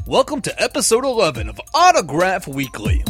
Welcome to episode 11 of Autograph Weekly.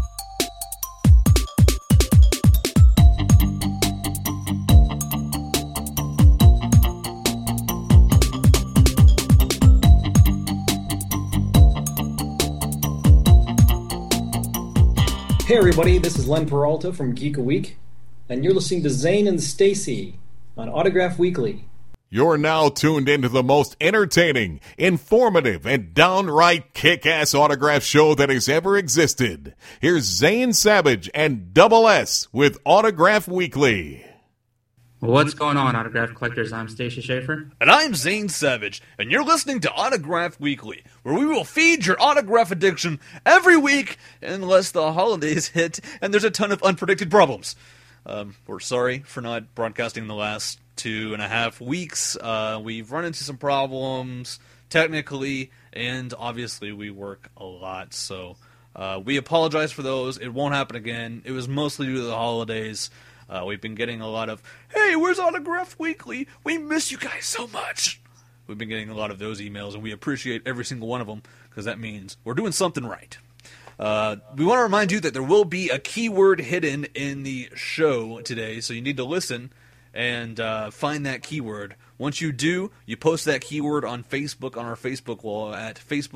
Hey everybody, this is Len Peralta from Geek a Week, and you're listening to Zane and Stacy on Autograph Weekly. You're now tuned into the most entertaining, informative, and downright kick-ass autograph show that has ever existed. Here's Zane Savage and Double S with Autograph Weekly. What's going on, Autograph Collectors? I'm Stacy Schaefer. And I'm Zane Savage, and you're listening to Autograph Weekly, where we will feed your autograph addiction every week unless the holidays hit and there's a ton of unpredicted problems. We're sorry for not broadcasting the last 2.5 weeks. We've run into some problems technically, and obviously we work a lot, so we apologize for those. It won't happen again. It was mostly due to the holidays. We've been getting a lot of, hey, where's Autograph Weekly? We miss you guys so much. We've been getting a lot of those emails, and we appreciate every single one of them, because that means we're doing something right. We want to remind you that there will be a keyword hidden in the show today, so you need to listen and find that keyword. Once you do, you post that keyword on Facebook, on our Facebook wall at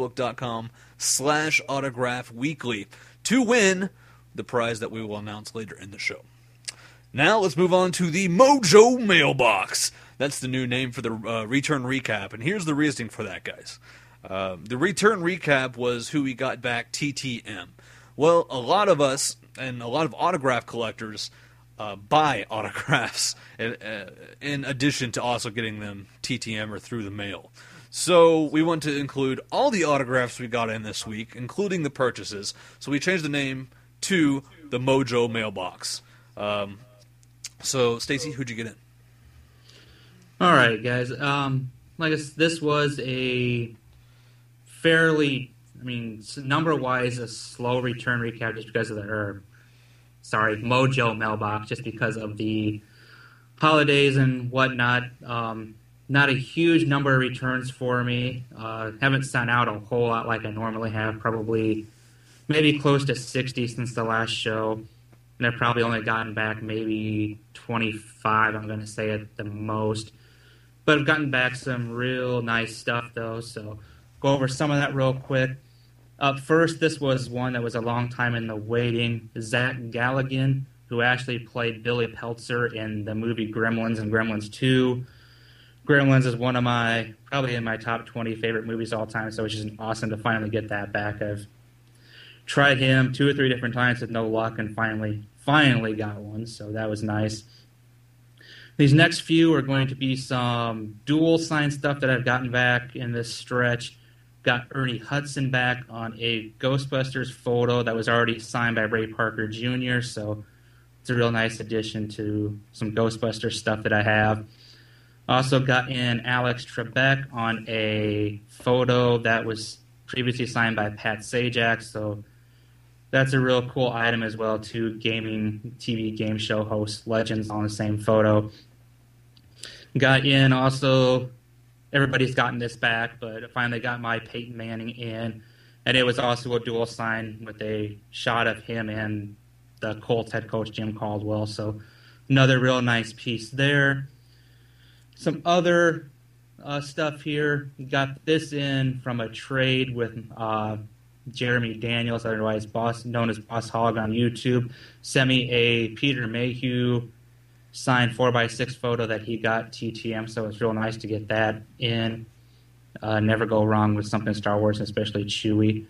facebook.com/autographweekly to win the prize that we will announce later in the show. Now let's move on to the Mojo Mailbox. That's the new name for the return recap, and here's the reasoning for that, guys. The return recap was who we got back TTM. Well, a lot of us and a lot of autograph collectors buy autographs in addition to also getting them TTM or through the mail. So we want to include all the autographs we got in this week, including the purchases. So we changed the name to the Mojo Mailbox. So, Stacy, who'd you get in? All right, guys. This was a fairly, number-wise, a slow return recap just because of Mojo Mailbox, just because of the holidays and whatnot. Not a huge number of returns for me. Haven't sent out a whole lot like I normally have, probably maybe close to 60 since the last show. And I've probably only gotten back maybe 25, I'm going to say at the most. But I've gotten back some real nice stuff, though, so go over some of that real quick. Up first, this was one that was a long time in the waiting. Zach Galligan, who actually played Billy Peltzer in the movie Gremlins and Gremlins 2. Gremlins is one of probably in my top 20 favorite movies of all time, so it's just awesome to finally get that back. I've tried him 2 or 3 different times with no luck and finally got one, so that was nice. These next few are going to be some dual sign stuff that I've gotten back in this stretch. Got Ernie Hudson back on a Ghostbusters photo that was already signed by Ray Parker Jr., so it's a real nice addition to some Ghostbusters stuff that I have. Also got in Alex Trebek on a photo that was previously signed by Pat Sajak, so that's a real cool item as well, too. Gaming TV game show host legends on the same photo. Got in also, everybody's gotten this back, but I finally got my Peyton Manning in. And it was also a dual sign with a shot of him and the Colts head coach Jim Caldwell. So another real nice piece there. Some other stuff here. Got this in from a trade with Jeremy Daniels, otherwise known as Boss Hog on YouTube, sent me a Peter Mayhew signed 4x6 photo that he got TTM, so it's real nice to get that in. Never go wrong with something Star Wars, especially Chewie.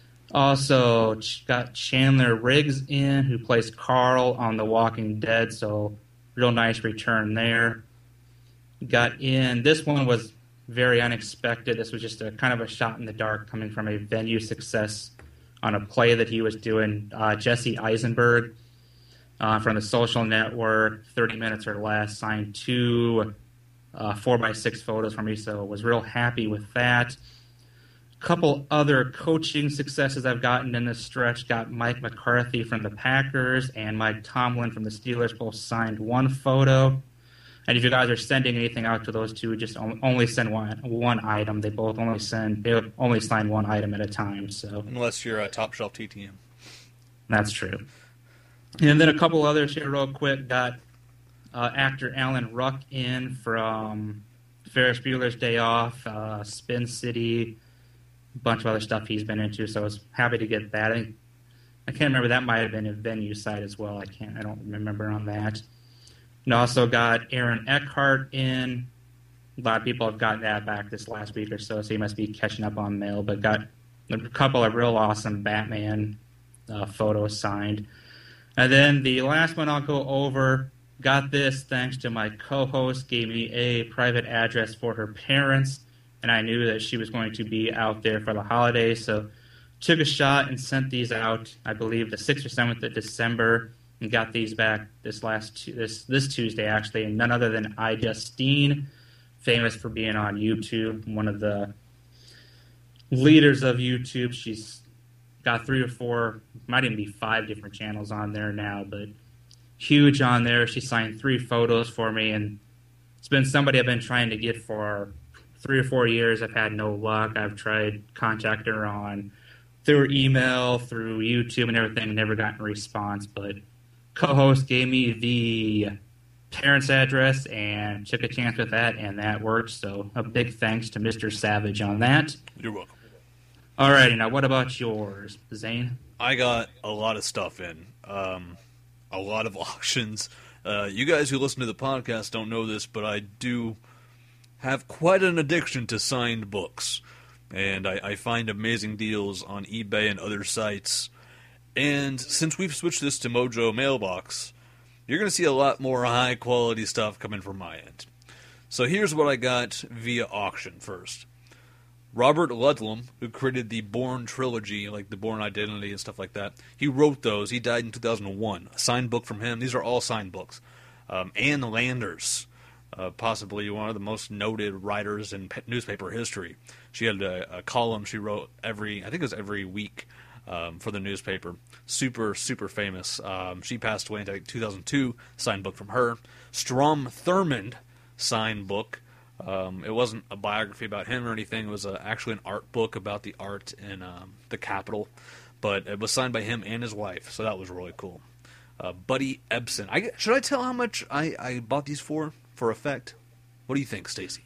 Also got Chandler Riggs in, who plays Carl on The Walking Dead, so real nice return there. Got in, this one was very unexpected. This was just a kind of a shot in the dark coming from a venue success on a play that he was doing. Jesse Eisenberg from The Social Network, 30 Minutes or Less, signed 2 4x6 photos for me, so was real happy with that. A couple other coaching successes I've gotten in this stretch. Got Mike McCarthy from the Packers and Mike Tomlin from the Steelers, both signed 1 photo. And if you guys are sending anything out to those two, just only send one item. They only sign one item at a time. So unless you're a top shelf TTM, that's true. And then a couple others here, real quick. Got actor Alan Ruck in from Ferris Bueller's Day Off, Spin City, a bunch of other stuff he's been into. So I was happy to get that. I can't remember, that might have been a venue site as well. I don't remember on that. And also got Aaron Eckhart in. A lot of people have gotten that back this last week or so he must be catching up on mail. But got a couple of real awesome Batman photos signed. And then the last one I'll go over, got this thanks to my co-host, gave me a private address for her parents, and I knew that she was going to be out there for the holidays, so took a shot and sent these out, I believe, the 6th or 7th of December, and got these back this Tuesday, actually, and none other than iJustine, famous for being on YouTube, one of the leaders of YouTube. She's got 3 or 4, might even be 5 different channels on there now, but huge on there. She signed 3 photos for me, and it's been somebody I've been trying to get for 3 or 4 years. I've had no luck. I've tried contacting her through email, through YouTube and everything, never gotten a response, but co-host gave me the parents' address and took a chance with that, and that worked. So a big thanks to Mr. Savage on that. You're welcome. Alrighty, now what about yours, Zane? I got a lot of stuff in. A lot of auctions. You guys who listen to the podcast don't know this, but I do have quite an addiction to signed books. And I find amazing deals on eBay and other sites. And since we've switched this to Mojo Mailbox, you're going to see a lot more high-quality stuff coming from my end. So here's what I got via auction first. Robert Ludlum, who created the Bourne trilogy, like the Bourne Identity and stuff like that, he wrote those. He died in 2001. A signed book from him. These are all signed books. Ann Landers, possibly one of the most noted writers in newspaper history. She had a column she wrote every week for the newspaper. Super, super famous. She passed away in 2002. Signed book from her. Strom Thurmond, signed book. It wasn't a biography about him or anything. It was actually an art book about the art in the Capitol. But it was signed by him and his wife, so that was really cool. Buddy Ebsen. Should I tell how much I bought these for effect? What do you think, Stacy?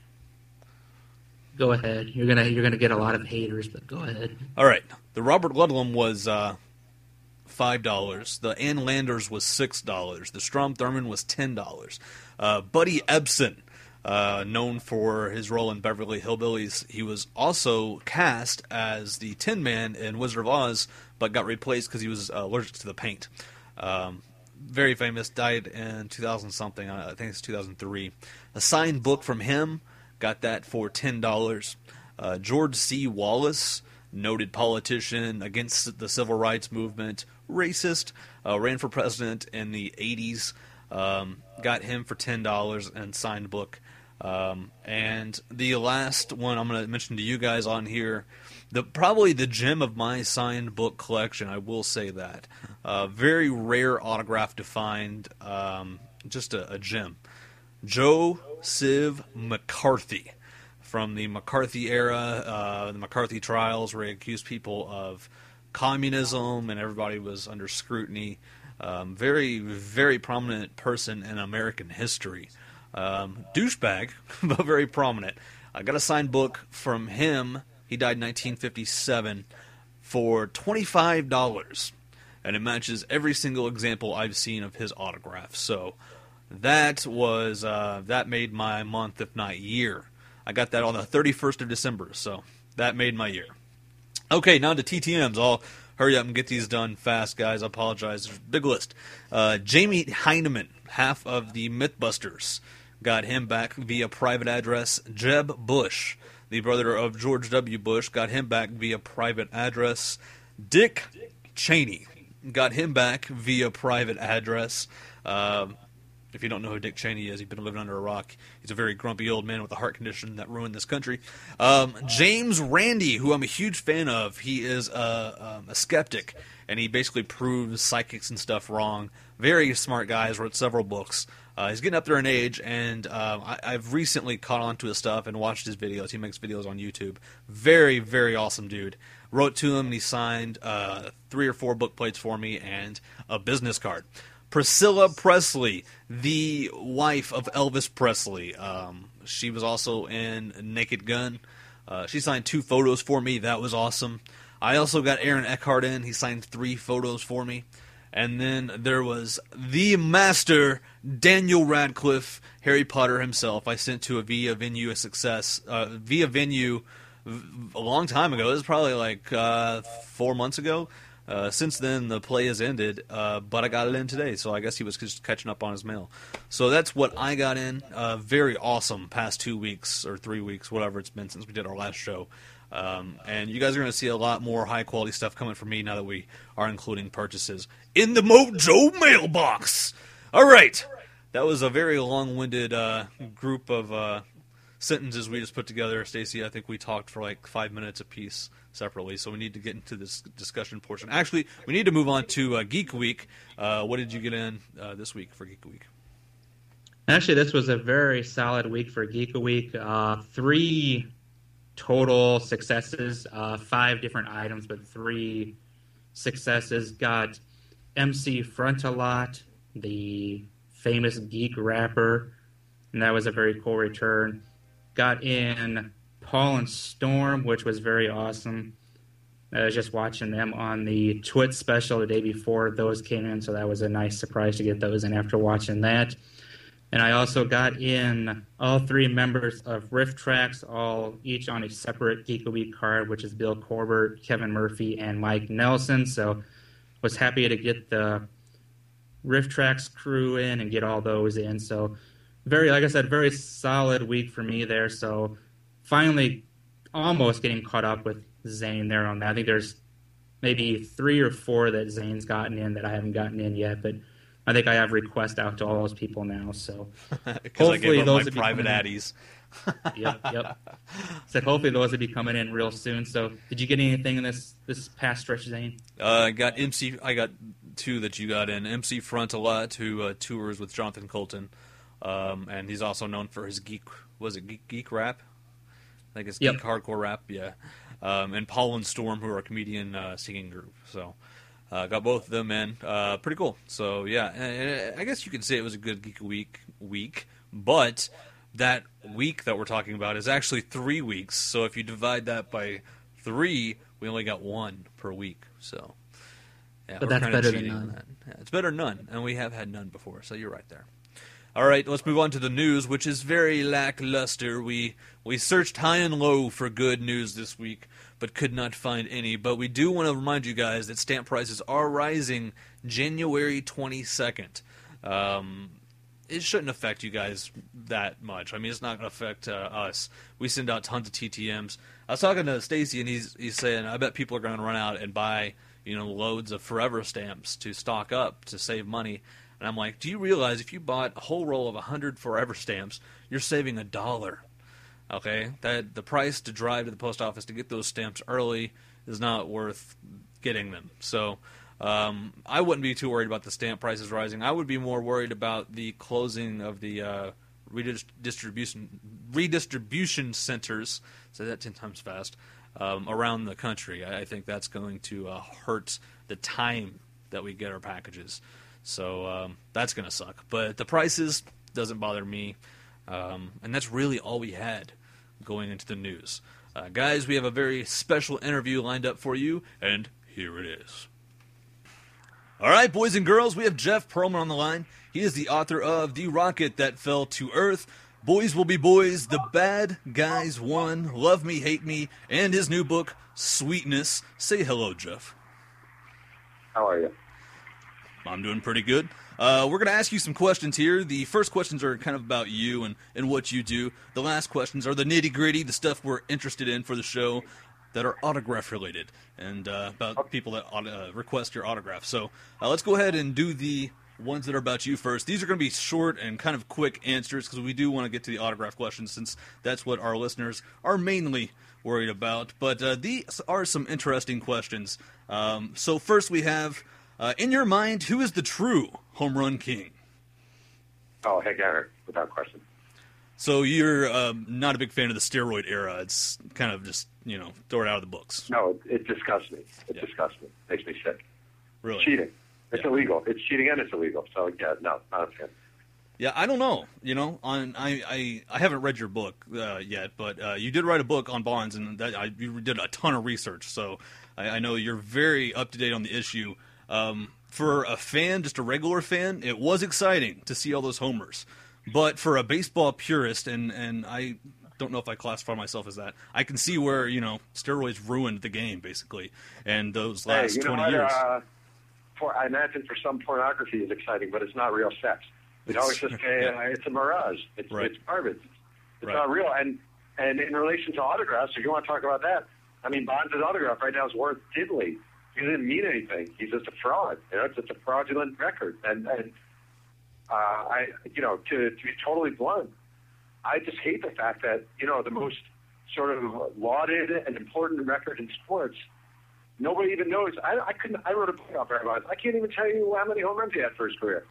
Go ahead. You're gonna get a lot of haters, but go ahead. All right. The Robert Ludlum was $5. The Ann Landers was $6. The Strom Thurmond was $10. Buddy Ebsen. Known for his role in Beverly Hillbillies. He was also cast as the Tin Man in Wizard of Oz, but got replaced because he was allergic to the paint. Very famous, died in 2000-something, I think it's 2003. A signed book from him, got that for $10. George C. Wallace, noted politician against the civil rights movement, racist, ran for president in the 80s. Got him for $10 and signed book. And the last one I'm going to mention to you guys on here, probably the gem of my signed book collection, I will say that. Very rare autograph to find, just a gem. Joe Civ McCarthy, from the McCarthy era, the McCarthy trials, where he accused people of communism and everybody was under scrutiny. Very, very prominent person in American history. Douchebag, but very prominent. I got a signed book from him. He died in 1957 for $25, and it matches every single example I've seen of his autograph. So that was that made my month, if not year. I got that on the 31st of December, so that made my year. Okay, now to TTMs. I'll hurry up and get these done fast, guys. I apologize. There's a big list. Jamie Heineman, half of the Mythbusters, got him back via private address. Jeb Bush, the brother of George W. Bush, got him back via private address. Dick Cheney got him back via private address. If you don't know who Dick Cheney is, you've been living under a rock. He's a very grumpy old man with a heart condition that ruined this country. James Randi, who I'm a huge fan of, he is a skeptic, and he basically proves psychics and stuff wrong. Very smart guy. He's wrote several books. He's getting up there in age, and I've recently caught on to his stuff and watched his videos. He makes videos on YouTube. Very, very awesome dude. Wrote to him, and he signed 3 or 4 book plates for me and a business card. Priscilla Presley, the wife of Elvis Presley. She was also in Naked Gun. She signed 2 photos for me. That was awesome. I also got Aaron Eckhart in. He signed 3 photos for me. And then there was the master, Daniel Radcliffe, Harry Potter himself. I sent to a Via Venue a long time ago. This is probably like 4 months ago. Since then, the play has ended, but I got it in today, so I guess he was just catching up on his mail. So that's what I got in. Very awesome past 2 weeks or 3 weeks, whatever it's been since we did our last show. And you guys are going to see a lot more high-quality stuff coming from me now that we are including purchases in the Mojo mailbox. All right. That was a very long-winded group of sentences we just put together. Stacy, I think we talked for like 5 minutes apiece separately, so we need to get into this discussion portion. Actually, we need to move on to Geek Week. What did you get in this week for Geek Week? Actually, this was a very solid week for Geek Week. 3 total successes, 5 different items, but 3 successes. Got MC Frontalot, the famous geek rapper, and that was a very cool return. Got in Paul and Storm, which was very awesome. I was just watching them on the Twit special the day before those came in, so that was a nice surprise to get those in after watching that. And I also got in all 3 members of Riff Tracks, all each on a separate Geek of Week card, which is Bill Corbett, Kevin Murphy, and Mike Nelson. So was happy to get the Riff Tracks crew in and get all those in. So very, like I said, very solid week for me there. So finally almost getting caught up with Zane there on that. I think there's maybe 3 or 4 that Zane's gotten in that I haven't gotten in yet, but I think I have requests out to all those people now. So because I gave up my private addies. Yep. Said hopefully those will be coming in real soon. So did you get anything in this past stretch, Zane? I got 2 that you got in. MC Frontalot, who tours with Jonathan Colton, and he's also known for his geek rap? I think it's geek hardcore rap, yeah. And Paul and Storm, who are a comedian singing group. So got both of them in. Pretty cool. So yeah, I guess you could say it was a good Geek week, but that week that we're talking about is actually 3 weeks. So if you divide that by 3, we only got 1 per week. So yeah, but that's better than none. Yeah, it's better than none, and we have had none before. So you're right there. All right, let's move on to the news, which is very lackluster. We searched high and low for good news this week, but could not find any. But we do want to remind you guys that stamp prices are rising January 22nd. It shouldn't affect you guys that much. I mean, it's not going to affect us. We send out tons of TTMs. I was talking to Stacy, and he's saying, I bet people are going to run out and buy loads of Forever stamps to stock up to save money. And I'm like, do you realize if you bought a whole roll of 100 Forever stamps, you're saving $1? Okay? That the price to drive to the post office to get those stamps early is not worth getting them. So I wouldn't be too worried about the stamp prices rising. I would be more worried about the closing of the redistribution centers, say that 10 times fast, around the country. I think that's going to hurt the time that we get our packages. So that's going to suck. But the prices doesn't bother me. And that's really all we had going into the news. Guys, we have a very special interview lined up for you, and here it is. All right, boys and girls, we have Jeff Pearlman on the line. He is the author of The Rocket That Fell to Earth, Boys Will Be Boys, The Bad Guys Won, Love Me, Hate Me, and his new book, Sweetness. Say hello, Jeff. How are you? I'm doing pretty good. We're going to ask you some questions here. The first questions are kind of about you and what you do. The last questions are the nitty-gritty, the stuff we're interested in for the show that are autograph-related, and about people that request your autograph. So let's go ahead and do the ones that are about you first. These are going to be short and kind of quick answers because we do want to get to the autograph questions since that's what our listeners are mainly worried about. But these are some interesting questions. So first we have, in your mind, who is the true home run king? Oh, Hank Aaron, without question. So you're not a big fan of the steroid era. It's kind of just, throw it out of the books. No, it disgusts me. It disgusts me. Makes me sick. Really? Cheating. It's illegal. It's cheating and it's illegal. So, yeah, no, not a fan. Yeah, I don't know. I haven't read your book yet, but you did write a book on Bonds, and you did a ton of research. So I know you're very up to date on the issue. For a fan, just a regular fan, it was exciting to see all those homers. But for a baseball purist, and I don't know if I classify myself as that, I can see where steroids ruined the game basically, and those last 20 years. I imagine for some pornography is exciting, but it's not real sex. It's just it's a mirage. It's garbage. It's not real. And in relation to autographs, if you want to talk about that, I mean, Bonds' autograph right now is worth diddly. He didn't mean anything. He's just a fraud. It's just a fraudulent record. And to be totally blunt, I just hate the fact that the most sort of lauded and important record in sports, nobody even knows. I wrote a book about Barry Bonds. I can't even tell you how many home runs he had for his career.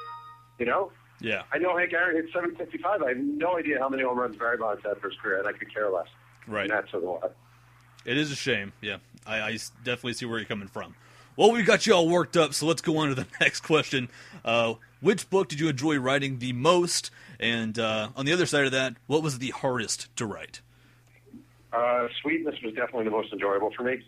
Yeah. I know Hank Aaron hit 755. I have no idea how many home runs Barry Bonds had for his career, and I could care less. Right. And that's a It is a shame. Yeah, I definitely see where you're coming from. Well, we got you all worked up, so let's go on to the next question. Which book did you enjoy writing the most? And on the other side of that, what was the hardest to write? Sweetness was definitely the most enjoyable for me.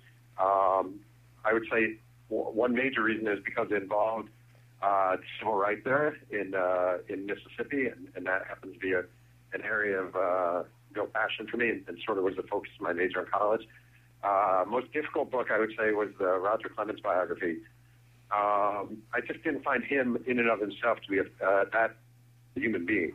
I would say one major reason is because it involved civil rights there in Mississippi, and that happens to be an area of real passion for me, and sort of was the focus of my major in college. Most difficult book, I would say, was the Roger Clemens biography. I just didn't find him in and of himself to be that human being.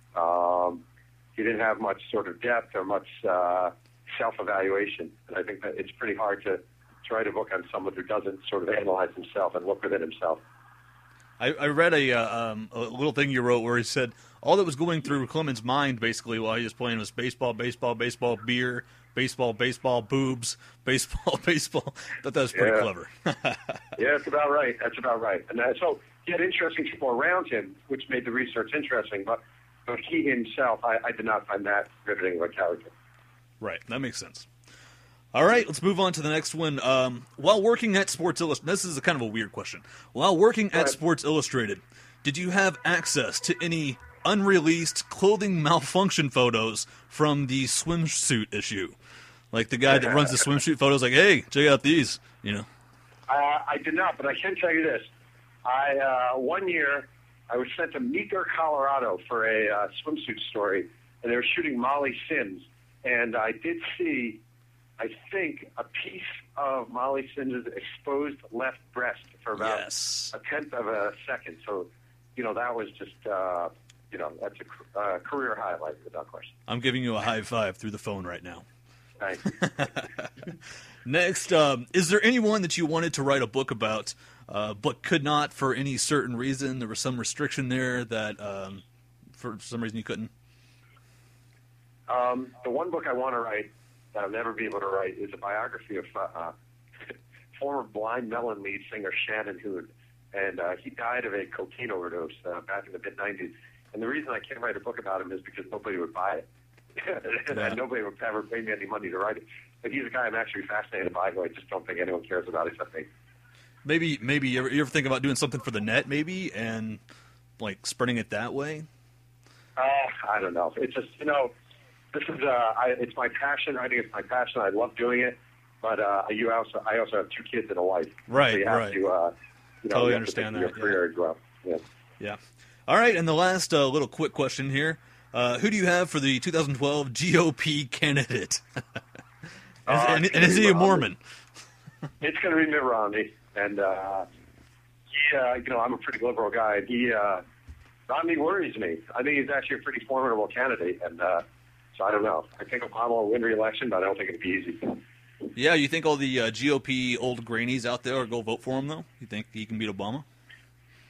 He didn't have much sort of depth or much self-evaluation, and I think that it's pretty hard to write a book on someone who doesn't sort of analyze himself and look within himself. I read a little thing you wrote where he said all that was going through Clemens' mind basically while he was playing was baseball, baseball, baseball, beer, baseball, baseball, boobs, baseball, baseball. I thought that was pretty clever. Yeah, that's about right. And so he had interesting people around him, which made the research interesting, but he himself, I did not find that riveting of a character. Right, that makes sense. All right, let's move on to the next one. While working at Sports Illustrated, this is a kind of a weird question. While working at Sports Illustrated, did you have access to any unreleased clothing malfunction photos from the swimsuit issue? Like the guy that runs the swimsuit photos, like, hey, check out these, I did not, but I can tell you this. One year, I was sent to Meeker, Colorado for a swimsuit story, and they were shooting Molly Sims, and I did see, I think, a piece of Molly Sims' exposed left breast for about a tenth of a second. So, that was just, that's a career highlight without question. I'm giving you a high five through the phone right now. Thanks. Next, is there anyone that you wanted to write a book about, but could not for any certain reason? There was some restriction there that for some reason you couldn't? The one book I want to write that I'll never be able to write is a biography of former Blind Melon lead singer Shannon Hoon. And he died of a cocaine overdose back in the mid-'90s. And the reason I can't write a book about him is because nobody would buy it. And nobody would ever pay me any money to write it. But he's a guy I'm actually fascinated by who I just don't think anyone cares about except me. Maybe you ever think about doing something for the net, maybe, and like spreading it that way? I don't know. It's just, this is it's my passion. Writing is my passion. I love doing it. But I also have 2 kids and a wife. Right, so you have to, totally understand that. Your career as well. Yeah. All right, and the last little quick question here. Who do you have for the 2012 GOP candidate? And is he a Mormon? It's going to be Mitt Romney. And I'm a pretty liberal guy. Romney worries me. I think he's actually a pretty formidable candidate. And so I don't know. I think Obama will win re-election, but I don't think it'll be easy. Yeah, you think all the GOP old grainies out there will go vote for him, though? You think he can beat Obama?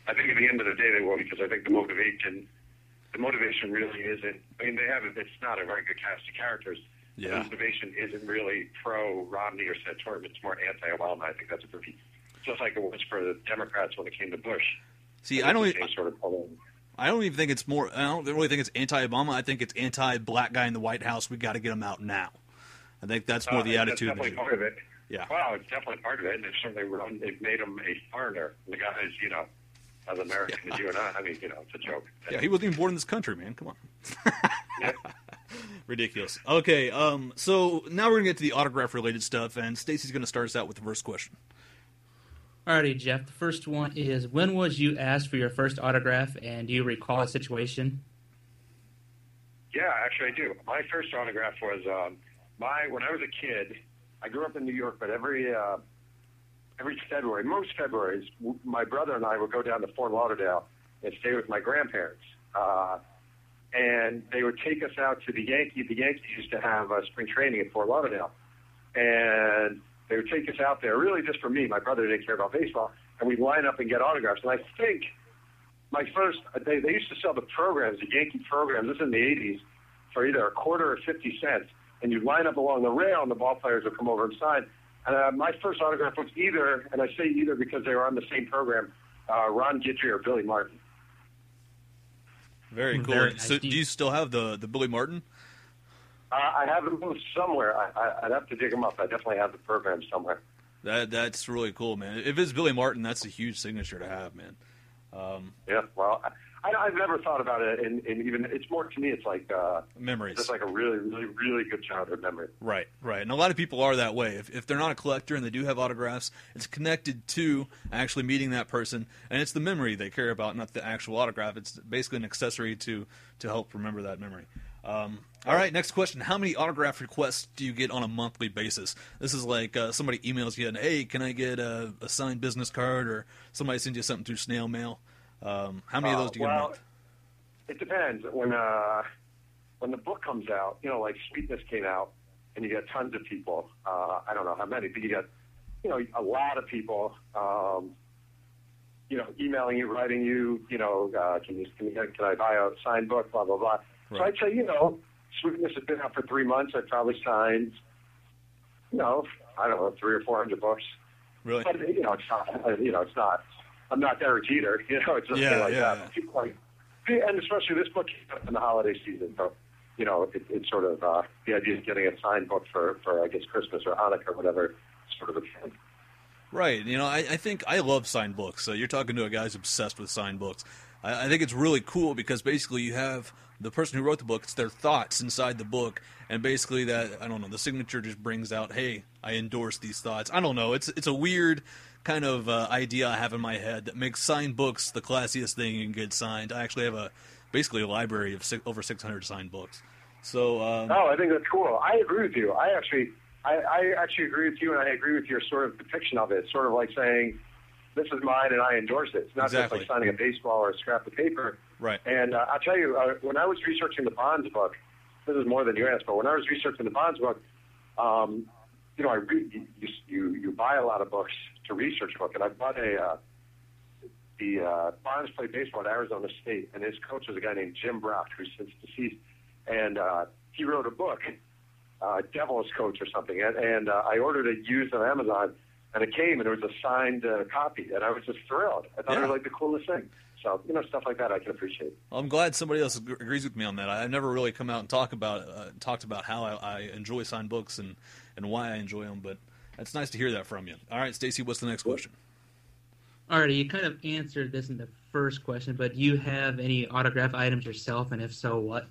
I think at the end of the day they will, because I think the motivation really isn't. I mean, they have it. It's not a very good cast of characters. Yeah. The motivation isn't really pro Romney or Santorum. It's more anti-Obama. I think that's a pretty, just like it was for the Democrats when it came to Bush. See, I don't even think it's more. I don't really think it's anti-Obama. I think it's anti-black guy in the White House. We got to get him out now. I think that's more the attitude. That's definitely part of it. Yeah. Well, it's definitely part of it. And they've made him a foreigner. The guy is, as American as you and I. I mean, it's a joke. Yeah, he wasn't even born in this country, man. Come on. Yeah. Ridiculous. Okay, so now we're going to get to the autograph-related stuff, and Stacy's going to start us out with the first question. Alrighty, Jeff. The first one is, when was you asked for your first autograph, and do you recall a situation? Yeah, actually I do. My first autograph was when I was a kid. I grew up in New York, but every February, most Februaries, my brother and I would go down to Fort Lauderdale and stay with my grandparents. And they would take us out to the Yankees. The Yankees used to have spring training at Fort Lauderdale. And they would take us out there, really just for me. My brother didn't care about baseball. And we'd line up and get autographs. And I think my first, they used to sell the programs, the Yankee programs, this is in the 80s, for either a quarter or 50 cents. And you'd line up along the rail, and the ball players would come over and sign. And my first autograph was either, and I say either because they were on the same program, Ron Guidry or Billy Martin. Very cool. Very nice. So, do you still have the Billy Martin? I have them somewhere. I'd have to dig them up. I definitely have the program somewhere. That's really cool, man. If it's Billy Martin, that's a huge signature to have, man. Yeah, well, I've never thought about it, and even it's more to me. It's like memories. It's like a really, really, really good childhood memory. Right. And a lot of people are that way. If they're not a collector and they do have autographs, it's connected to actually meeting that person, and it's the memory they care about, not the actual autograph. It's basically an accessory to help remember that memory. All right, next question. How many autograph requests do you get on a monthly basis? This is like somebody emails you and, hey, can I get a signed business card, or somebody sends you something through snail mail. How many of those do you get a month? It depends. When the book comes out, like Sweetness came out, and you get tons of people. I don't know how many, but you get a lot of people. Emailing you, writing you. Can I buy a signed book? Blah blah blah. Right. So I'd say Sweetness has been out for 3 months. I've probably signed I don't know, 300 or 400 books. Really? But it's not. It's not. I'm not Derek Jeter. It's something like that. And especially this book came out in the holiday season, so it's sort of the idea of getting a signed book for I guess Christmas or Hanukkah or whatever, sort of a trend. Right. I think I love signed books. So you're talking to a guy who's obsessed with signed books. I think it's really cool because basically you have the person who wrote the book, it's their thoughts inside the book, and basically that, I don't know, the signature just brings out, hey, I endorse these thoughts. I don't know, it's a weird kind of idea I have in my head that makes signed books the classiest thing you can get signed. I actually have basically a library of over 600 signed books. So I think that's cool. I agree with you. I actually agree with you, and I agree with your sort of depiction of it. It's sort of like saying, this is mine and I endorse it. It's not exactly. just like signing a baseball or a scrap of paper. Right. And I'll tell you, when I was researching the Bonds book, this is more than you asked, but when I was researching the Bonds book, I read, you buy a lot of books to research a book, and I bought the Bonds played baseball at Arizona State, and his coach was a guy named Jim Brock, who's since deceased, and he wrote a book, Devil's Coach or something, and I ordered it used on Amazon. And it came, and it was a signed copy, and I was just thrilled. I thought it was like the coolest thing. So, stuff like that I can appreciate. Well, I'm glad somebody else agrees with me on that. I've never really come out and talked about how I enjoy signed books and why I enjoy them, but it's nice to hear that from you. All right, Stacy, what's the next question? Alrighty, you kind of answered this in the first question, but do you have any autograph items yourself, and if so, what?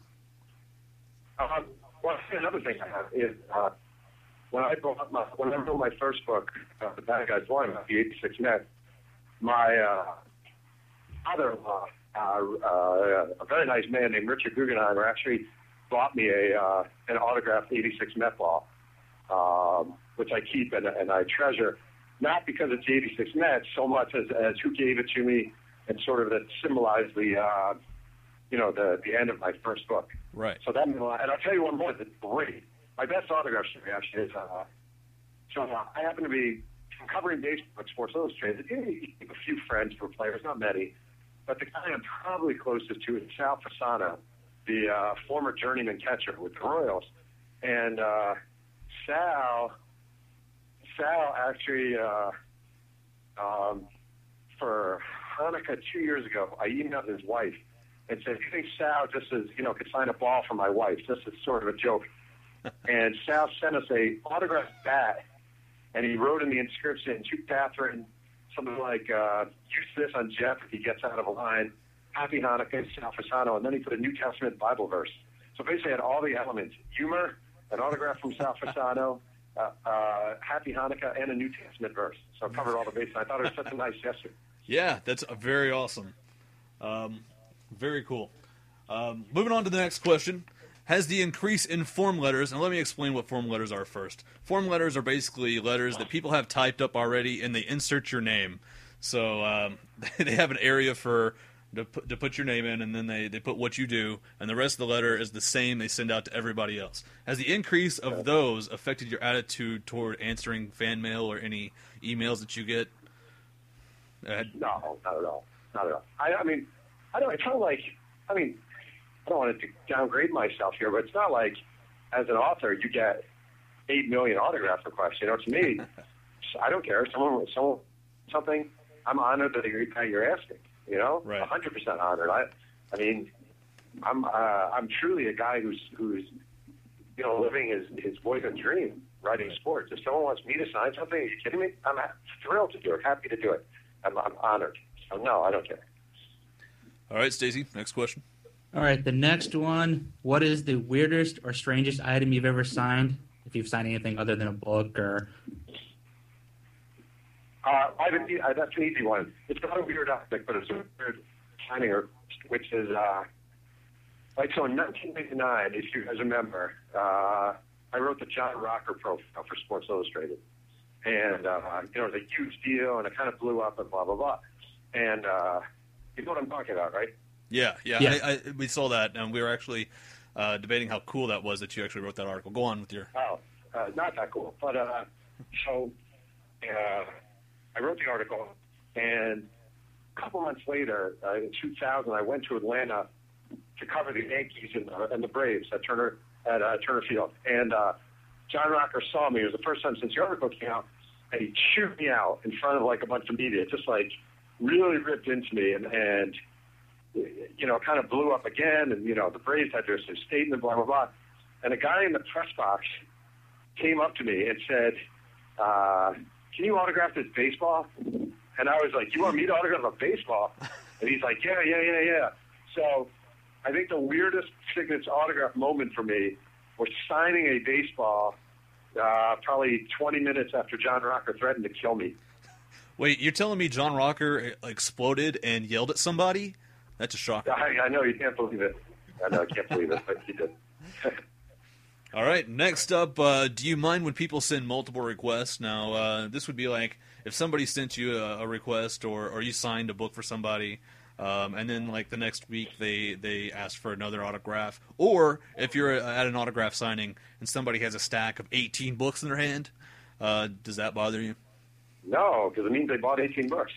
Well, another thing I have is... When I wrote my first book, The Bad Guys Won, the 86 Mets, my father-in-law, a very nice man named Richard Guggenheimer, actually bought me an autographed 86 Met ball, which I keep and I treasure, not because it's the 86 Mets so much as who gave it to me, and sort of that symbolized the end of my first book. Right. So that meant a lot. And I'll tell you one more that's great. My best autograph story actually is, I happen to be covering baseball at Sports Illustrated. A few friends who were players, not many, but the guy I'm probably closest to is Sal Fasano, the former journeyman catcher with the Royals. And Sal actually, for Hanukkah 2 years ago, I emailed his wife and said, "Do you think Sal just as could sign a ball for my wife?" This is sort of a joke. And Sal sent us a autographed bat, and he wrote in the inscription to Catherine something like, "Use this on Jeff if he gets out of line. Happy Hanukkah, Sal Fasano." And then he put a New Testament Bible verse. So basically, it had all the elements: humor, an autograph from Sal Fasano, Happy Hanukkah, and a New Testament verse. So it covered all the bases. I thought it was such a nice gesture. Yeah, that's very awesome. Very cool. Moving on to the next question. Has the increase in form letters, and let me explain what form letters are first. Form letters are basically letters that people have typed up already, and they insert your name. So they have an area to put your name in, and then they put what you do, and the rest of the letter is the same they send out to everybody else. Has the increase of those affected your attitude toward answering fan mail or any emails that you get? No, not at all. Not at all. I mean, I don't. It's not like. I mean, I don't want to downgrade myself here, but it's not like as an author you get 8 million autograph requests. To me, I don't care. Someone something. I'm honored that you're asking. Right. 100% honored. I mean, I'm truly a guy who's living his boyhood dream, writing sports. If someone wants me to sign something, are you kidding me? I'm thrilled to do it. Happy to do it. I'm honored. So no, I don't care. All right, Stacy, next question. All right, the next one. What is the weirdest or strangest item you've ever signed? If you've signed anything other than a book or... that's an easy one. It's not a weird aspect, but it's a weird signing, which is so in 1999, if you guys remember, I wrote the John Rocker profile for Sports Illustrated, and it was a huge deal, and it kind of blew up and blah blah blah. And you know what I'm talking about, right? Yeah. We saw that, and we were actually debating how cool that was that you actually wrote that article. Go on with your... Not that cool, but I wrote the article, and a couple months later, in 2000, I went to Atlanta to cover the Yankees and the Braves at Turner Field. And John Rocker saw me. It was the first time since the article came out, and he chewed me out in front of a bunch of media. It just really ripped into me, and kind of blew up again. And the Braves had their statement, blah blah blah. And a guy in the press box came up to me and said, "Can you autograph this baseball?" And I was like, "You want me to autograph a baseball?" And he's like, Yeah. So I think the weirdest signature autograph moment for me was signing a baseball probably 20 minutes after John Rocker threatened to kill me. Wait, you're telling me John Rocker exploded and yelled at somebody? That's a shocker. I know, you can't believe it. I know, I can't believe it, but he did. All right, next up, do you mind when people send multiple requests? Now, this would be like if somebody sent you a request or you signed a book for somebody, and then the next week they ask for another autograph. Or if you're at an autograph signing and somebody has a stack of 18 books in their hand, does that bother you? No, because it means they bought 18 books.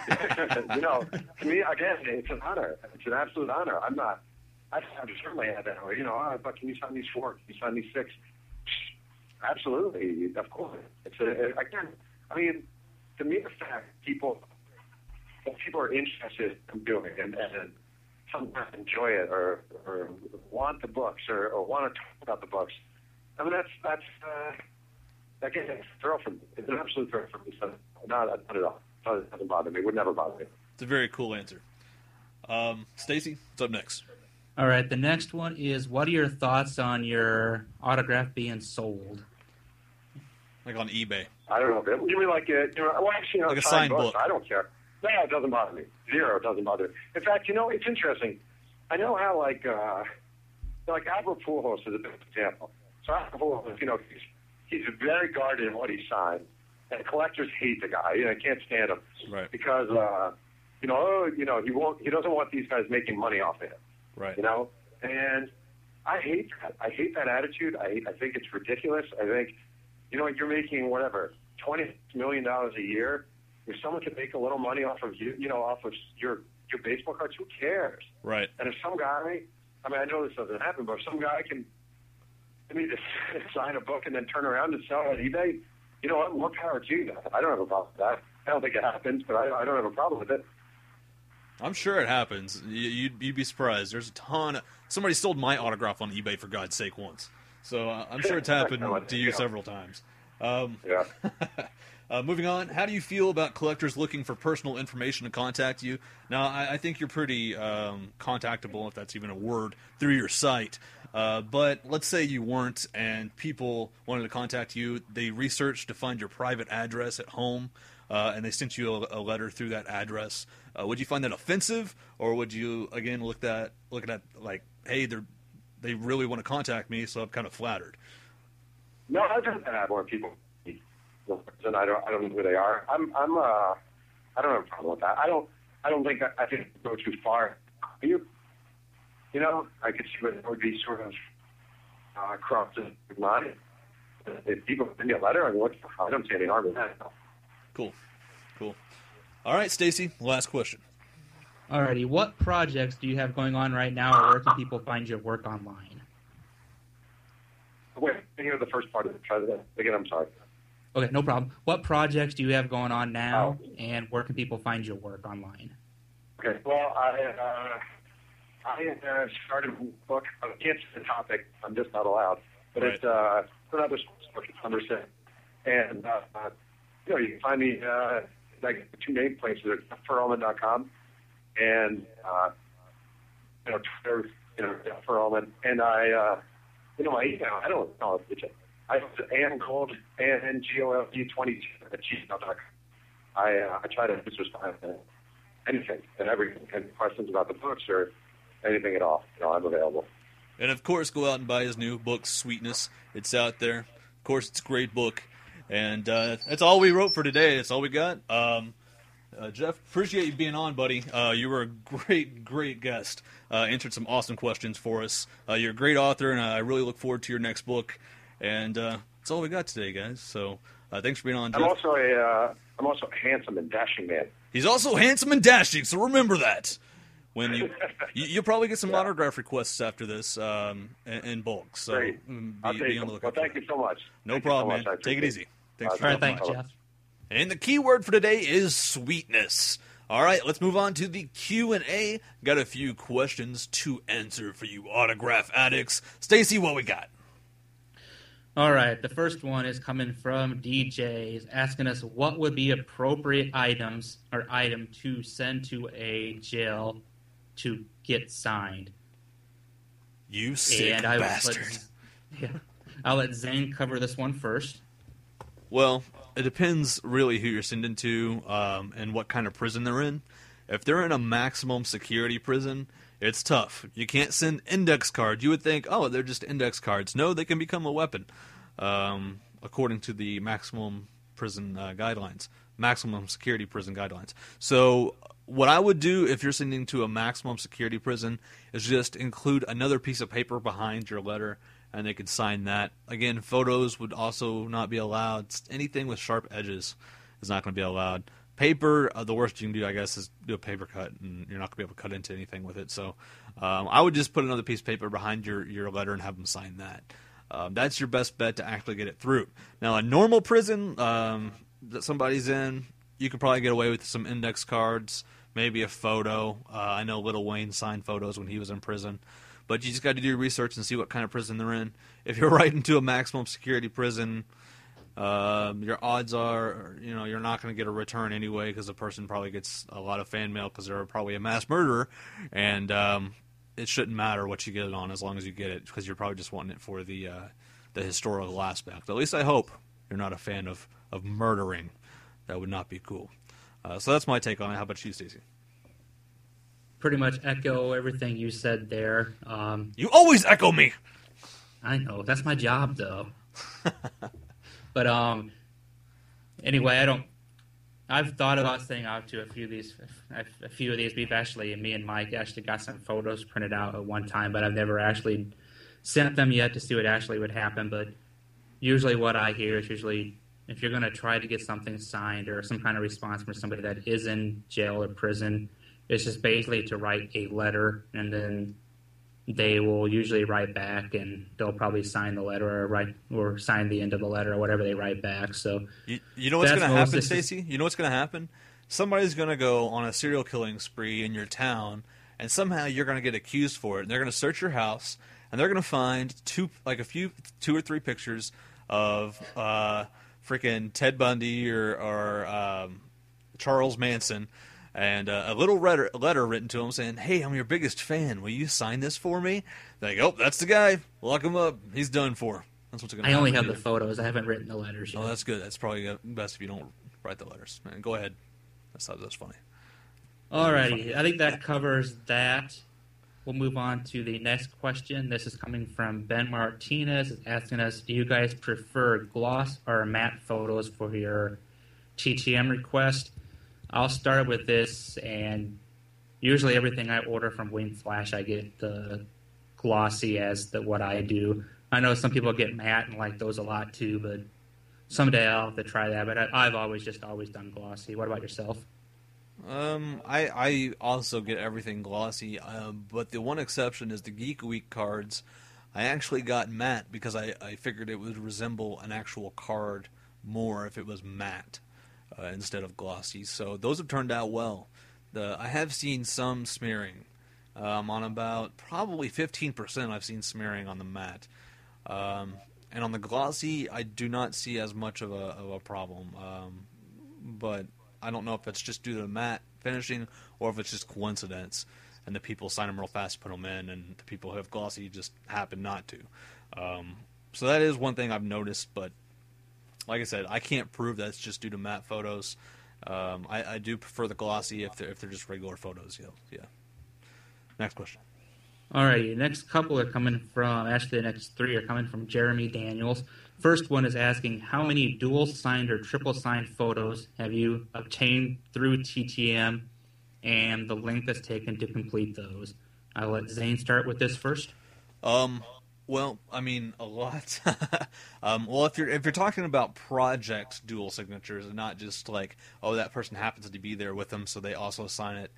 To me, again, it's an honor. It's an absolute honor. I've certainly had that. But can you sign these 4? Can you sign these 6? Absolutely, of course. Again, I mean, to me, the fact people are interested in doing it and sometimes enjoy it or want the books or want to talk about the books. I mean, that's again, it's a thrill for me. It's an absolute thrill for me. So not at all. It doesn't bother me. It would never bother me. It's a very cool answer. Stacy, what's up next? All right, the next one is, what are your thoughts on your autograph being sold? Like on eBay. I don't know. You mean like a signed book? I don't care. No, it doesn't bother me. Zero, it doesn't bother me. In fact, it's interesting. I know how Albert Pujols is a good example. So Albert Pujols, he's very guarded in what he signed, and collectors hate the guy. I can't stand him, right? Because he doesn't want these guys making money off of him. Right. And I hate that. I hate that attitude. I think it's ridiculous. I think, you're making whatever, $20 million a year. If someone can make a little money off of you, off of your your baseball cards. Who cares? Right. And if some guy, I mean, I know this doesn't happen, but if some guy can, I mean, just sign a book and then turn around and sell it on eBay, you know what? More power to you. I don't have a problem with that. I don't think it happens, but I don't have a problem with it. I'm sure it happens. You'd be surprised. There's a ton. Somebody sold my autograph on eBay, for God's sake, once. So I'm sure it's happened to you several times. Yeah. Moving on, how do you feel about collectors looking for personal information to contact you? Now, I think you're pretty contactable, if that's even a word, through your site. But let's say you weren't, and people wanted to contact you. They researched to find your private address at home, and they sent you a letter through that address. Would you find that offensive, or would you again look at like, hey, they really want to contact me, so I'm kind of flattered? No, I've had that more people, and I don't know who they are. I don't have a problem with that. I don't think I think it would go too far. You know, I could see what would be sort of crossed in line. If people send me a letter, I don't see any harm in that. Cool. All right, Stacy, last question. Alrighty, what projects do you have going on right now, or where can people find your work online? Wait, I hear the first part of it. Try that again. I'm sorry. Okay, no problem. What projects do you have going on now, and where can people find your work online? Okay, well, I started a book. I can't say the topic. I'm just not allowed. But Right. it's another book. It's under six. And, you know, you can find me like two main places. It's jeffperlman.com and, you know, Twitter, you know, Jeff Perlman. And you know, my email, I don't know. I have AnnGold, ANGOLD22@gmail.com. I try to respond to anything and everything, and questions about the books or anything at all. You know, I'm available. And of course, go out and buy his new book, Sweetness. It's out there. Of course, it's a great book. And that's all we wrote for today. That's all we got. Jeff, appreciate you being on, buddy. You were a great guest. Answered some awesome questions for us. You're a great author, and I really look forward to your next book. And that's all we got today, guys. So thanks for being on, Jeff. I'm also a handsome and dashing man. He's also handsome and dashing, so remember that. When you'll probably get some autograph requests after this in bulk. So Great. I'll take be on them. the lookout. Well, thank you so much. No Thank you problem, so much. I man. Take it appreciate easy. Thanks for All right, coming thanks, on. Jeff. And the key word for today is sweetness. All right, let's move on to the Q&A. Got a few questions to answer for you autograph addicts. Stacy, what we got? All right, the first one is coming from DJ. He's asking us what would be appropriate item to send to a jail to get signed. You sick And bastard. I'll let Zane cover this one first. Well, it depends really who you're sending to and what kind of prison they're in. If they're in a maximum security prison, it's tough. You can't send index cards. You would think, oh, they're just index cards. No, they can become a weapon, according to the maximum prison guidelines, maximum security prison guidelines. So what I would do if you're sending to a maximum security prison is just include another piece of paper behind your letter, and they could sign that. Again, photos would also not be allowed. Anything with sharp edges is not going to be allowed. Paper, the worst you can do, I guess, is do a paper cut, and you're not going to be able to cut into anything with it. So I would just put another piece of paper behind your letter and have them sign that. That's your best bet to actually get it through. Now, a normal prison that somebody's in, you could probably get away with some index cards, maybe a photo. I know Lil Wayne signed photos when he was in prison. But you just got to do your research and see what kind of prison they're in. If you're right into a maximum security prison, your odds are, you're not going to get a return anyway because the person probably gets a lot of fan mail because they're probably a mass murderer, and it shouldn't matter what you get it on as long as you get it because you're probably just wanting it for the historical aspect. At least I hope you're not a fan of murdering. That would not be cool. So that's my take on it. How about you, Stacey? Pretty much echo everything you said there. You always echo me. I know, that's my job, though. But anyway, I've thought about sending out to a few of these. Me and Mike actually got some photos printed out at one time, but I've never actually sent them yet to see what actually would happen. But usually what I hear is if you're going to try to get something signed or some kind of response from somebody that is in jail or prison, It's just basically to write a letter, and then they will usually write back, and they'll probably sign the letter or sign the end of the letter or whatever they write back. So you know what's going to happen, Stacy? You know what's going to happen? Somebody's going to go on a serial killing spree in your town, and somehow you're going to get accused for it. And they're going to search your house, and they're going to find two or three pictures of freaking Ted Bundy or Charles Manson, and a little letter written to him saying, "Hey, I'm your biggest fan. Will you sign this for me?" They're like, "Oh, that's the guy. Lock him up. He's done for." That's what's going to happen. I only have the photos. I haven't written the letters yet. Oh, that's good. That's probably best if you don't write the letters. Man, go ahead. That's funny. Alrighty, I think that covers that. We'll move on to the next question. This is coming from Ben Martinez, asking us, do you guys prefer gloss or matte photos for your TTM request? I'll start with this, and usually everything I order from Wing Flash, I get the glossy as what I do. I know some people get matte and like those a lot too, but someday I'll have to try that. But I've always done glossy. What about yourself? I also get everything glossy, but the one exception is the Geek Week cards. I actually got matte because I figured it would resemble an actual card more if it was matte instead of glossy. So those have turned out well. I have seen some smearing on about probably 15%. I've seen smearing on the matte, and on the glossy, I do not see as much of a problem. But I don't know if it's just due to the matte finishing or if it's just coincidence and the people sign them real fast, put them in, and the people who have glossy just happen not to. So that is one thing I've noticed, but like I said, I can't prove that it's just due to matte photos. I do prefer the glossy if they're just regular photos. Yeah. Next question. All right, next couple are coming from, actually the next three are coming from Jeremy Daniels. First one is asking, how many dual-signed or triple-signed photos have you obtained through TTM and the length that's taken to complete those? I'll let Zane start with this first. Well, I mean, a lot. Well, if you're talking about project dual signatures and not just like, oh, that person happens to be there with them, so they also sign it.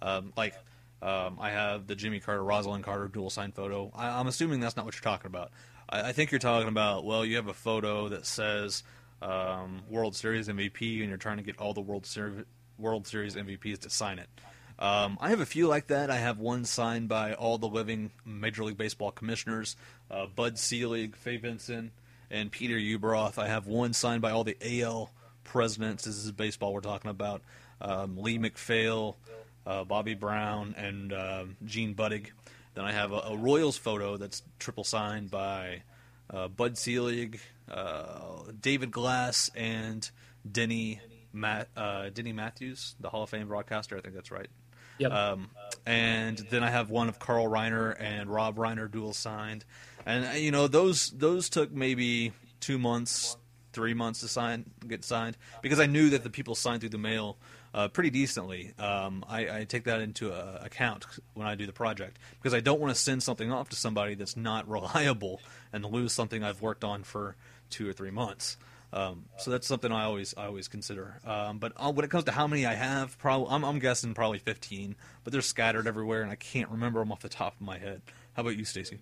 I have the Jimmy Carter, Rosalind Carter dual sign photo. I'm assuming that's not what you're talking about. I think you're talking about, well, you have a photo that says World Series MVP, and you're trying to get all the World Series MVPs to sign it. I have a few like that. I have one signed by all the living Major League Baseball commissioners, Bud Selig, Fay Vincent, and Peter Ueberroth. I have one signed by all the AL presidents. This is baseball we're talking about. Lee McPhail, Bobby Brown, and Gene Buttigieg. Then I have a Royals photo that's triple signed by Bud Selig, David Glass, and Denny Matthews, the Hall of Fame broadcaster. I think that's right. Yep. And then I have one of Carl Reiner and Rob Reiner dual signed. And, you know, those took maybe 2 months, 3 months to get signed, because I knew that the people signed through the mail pretty decently. I take that into account when I do the project, because I don't want to send something off to somebody that's not reliable and lose something I've worked on for 2 or 3 months. So that's something I always consider. But when it comes to how many I have, I'm guessing probably 15, but they're scattered everywhere, and I can't remember them off the top of my head. How about you, Stacy?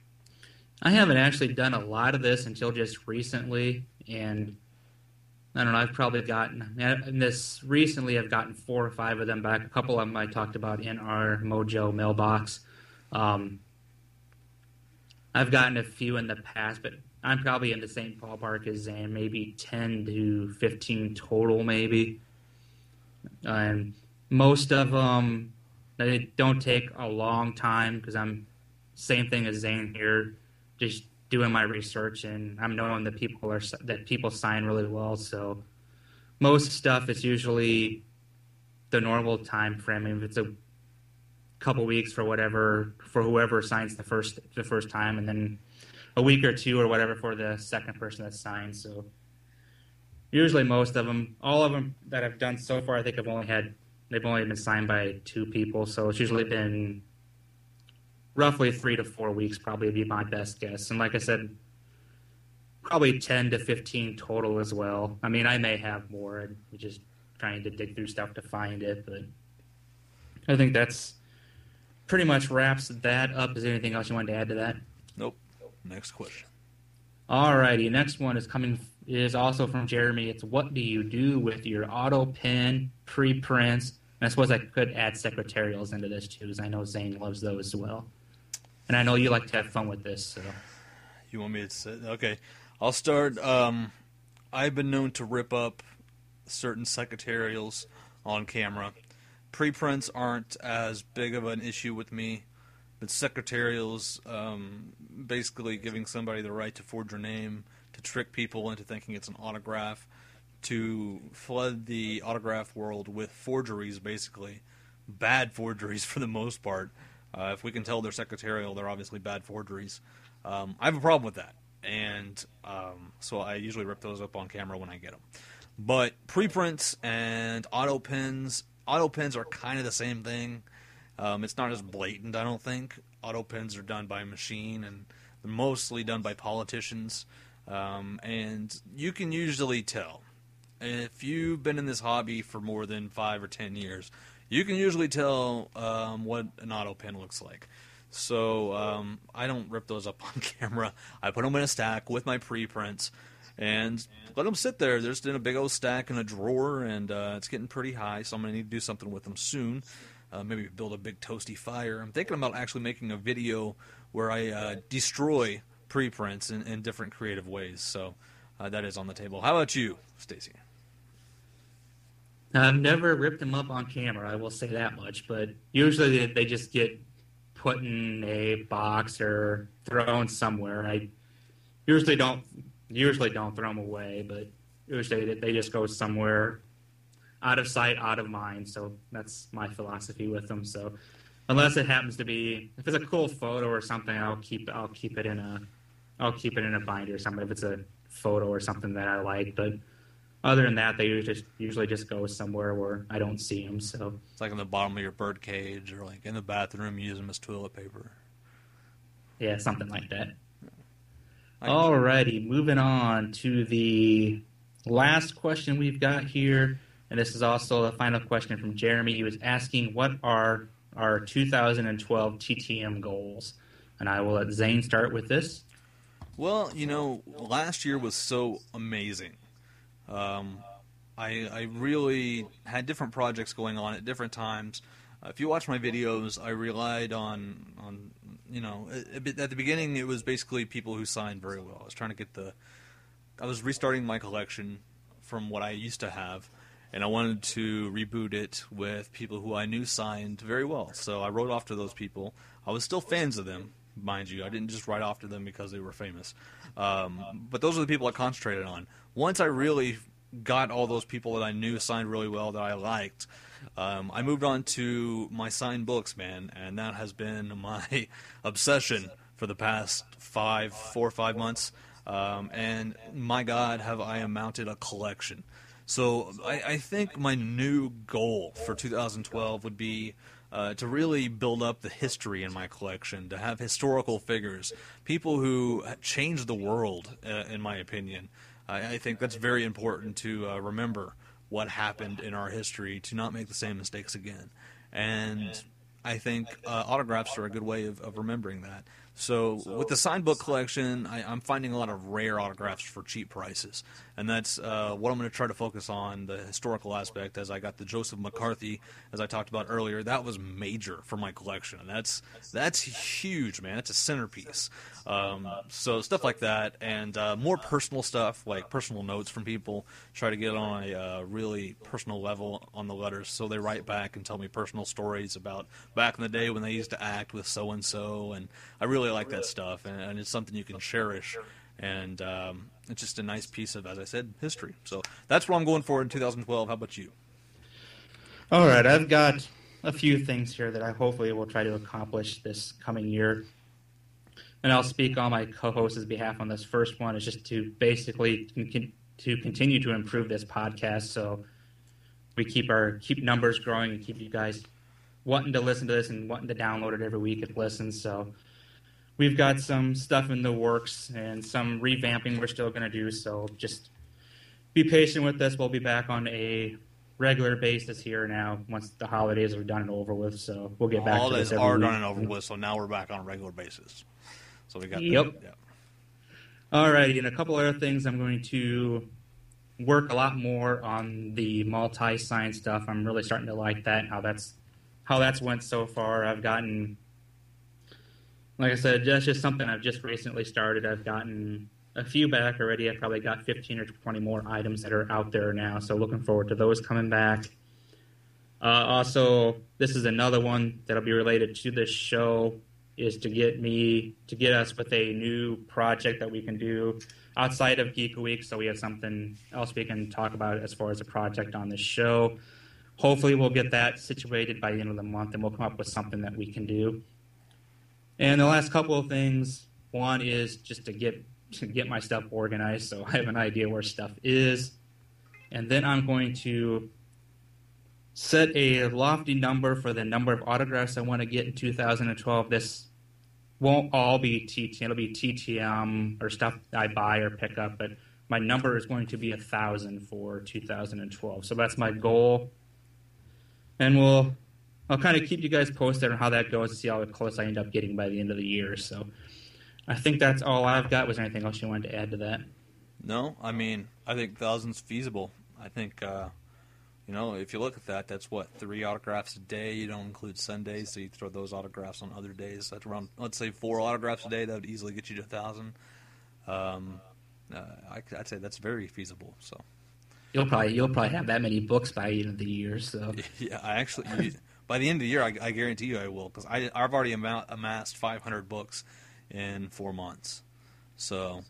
I haven't actually done a lot of this until just recently, and I don't know, I've probably gotten, and this recently I've gotten 4 or 5 of them back. A couple of them I talked about in our Mojo mailbox. I've gotten a few in the past, but I'm probably in the same ballpark as Zan, maybe 10 to 15 total, maybe. And most of them, they don't take a long time, because I'm same thing as Zane here, just doing my research, and I'm knowing that people sign really well. So most stuff is usually the normal time frame. If it's a couple weeks for whoever signs the first time, and then a week or 2 or whatever for the second person that signs. So usually most of them, all of them that I've done so far, I think they've only been signed by 2 people. So it's usually been roughly 3 to 4 weeks, probably would be my best guess. And like I said, probably 10 to 15 total as well. I mean, I may have more, and just trying to dig through stuff to find it, but I think that's pretty much wraps that up. Is there anything else you wanted to add to that? Nope. Next question. Alrighty, next one is also from Jeremy. It's what do you do with your auto pen preprints? And I suppose I could add secretarials into this too, because I know Zane loves those as well. And I know you like to have fun with this. So. You want me to sit? Okay, I'll start. I've been known to rip up certain secretarials on camera. Preprints aren't as big of an issue with me. But secretarials, basically giving somebody the right to forge your name, to trick people into thinking it's an autograph, to flood the autograph world with forgeries, basically. Bad forgeries for the most part. If we can tell they're secretarial, they're obviously bad forgeries. I have a problem with that. And so I usually rip those up on camera when I get them. But preprints and auto pens are kind of the same thing. It's not as blatant, I don't think. Auto pens are done by a machine, and they're mostly done by politicians. And you can usually tell. If you've been in this hobby for more than 5 or 10 years, you can usually tell what an auto pen looks like. So I don't rip those up on camera. I put them in a stack with my preprints and let them sit there. They're just in a big old stack in a drawer, and it's getting pretty high, so I'm going to need to do something with them soon. Maybe build a big toasty fire. I'm thinking about actually making a video where I destroy preprints in different creative ways. So that is on the table. How about you, Stacy? I've never ripped them up on camera, I will say that much. But usually they just get put in a box or thrown somewhere. I usually don't throw them away, but usually they just go somewhere out of sight, out of mind. So that's my philosophy with them. So unless it happens to be, if it's a cool photo or something, I'll keep it in a binder or something if it's a photo or something that I like. But other than that, they usually just go somewhere where I don't see them. So it's like in the bottom of your bird cage, or like in the bathroom, you use them as toilet paper. Yeah, something like that. Alrighty, moving on to the last question we've got here. And this is also the final question from Jeremy. He was asking, what are our 2012 TTM goals? And I will let Zane start with this. Well, last year was so amazing. I really had different projects going on at different times. If you watch my videos, I relied on at the beginning it was basically people who signed very well. I was restarting my collection from what I used to have. And I wanted to reboot it with people who I knew signed very well. So I wrote off to those people. I was still fans of them, mind you. I didn't just write off to them because they were famous. But those are the people I concentrated on. Once I really got all those people that I knew signed really well that I liked, I moved on to my signed books, man. And that has been my obsession for the past 4 or 5 months. And my God, have I amounted a collection. So I think my new goal for 2012 would be to really build up the history in my collection, to have historical figures, people who changed the world, in my opinion. I think that's very important to remember what happened in our history, to not make the same mistakes again. And I think autographs are a good way of remembering that. So with the signed book collection, I'm finding a lot of rare autographs for cheap prices. And that's what I'm going to try to focus on, the historical aspect, as I got the Joseph McCarthy, as I talked about earlier. That was major for my collection. And that's huge, man. It's a centerpiece. So stuff like that, and more personal stuff, like personal notes from people. Try to get on a really personal level on the letters, so they write back and tell me personal stories about back in the day when they used to act with so-and-so, and I really like that stuff, and it's something you can cherish, and it's just a nice piece of, as I said, history. So that's what I'm going for in 2012. How about you? All right, I've got a few things here that I hopefully will try to accomplish this coming year. And I'll speak on my co-host's behalf on this. First one is just to basically to continue to improve this podcast, so we keep numbers growing and keep you guys wanting to listen to this and wanting to download it every week and listen. So we've got some stuff in the works and some revamping we're still going to do. So just be patient with us. We'll be back on a regular basis here now once the holidays are done and over with. So we'll get back to this every are week. done and over with, so now we're back on a regular basis. So we got Yep. Yeah. All right, and a couple other things. I'm going to work a lot more on the multi-sign stuff. I'm really starting to like that, how that's went so far. I've gotten, like I said, that's just something I've just recently started. I've gotten a few back already. I've probably got 15 or 20 more items that are out there now, so looking forward to those coming back. Also, this is another one that'll be related to this show, is to get us with a new project that we can do outside of Geek a Week, so we have something else we can talk about as far as a project on this show. Hopefully we'll get that situated by the end of the month, and we'll come up with something that we can do. And the last couple of things, one is just to get my stuff organized so I have an idea where stuff is. And then I'm going to set a lofty number for the number of autographs I want to get in 2012. This won't all be TTM. It'll be TTM or stuff I buy or pick up, but my number is going to be 1,000 for 2012. So that's my goal. And I'll kind of keep you guys posted on how that goes and see how close I end up getting by the end of the year. So I think that's all I've got. Was there anything else you wanted to add to that? No, I mean, I think 1,000's feasible. I think, if you look at that, that's what, 3 autographs a day. You don't include Sundays, so you throw those autographs on other days. That's around, let's say, 4 autographs a day. That would easily get you to 1,000. I'd say that's very feasible. So you'll probably have that many books by the end of the year. So yeah, by the end of the year, I guarantee you I will, because I've already amassed 500 books in 4 months. So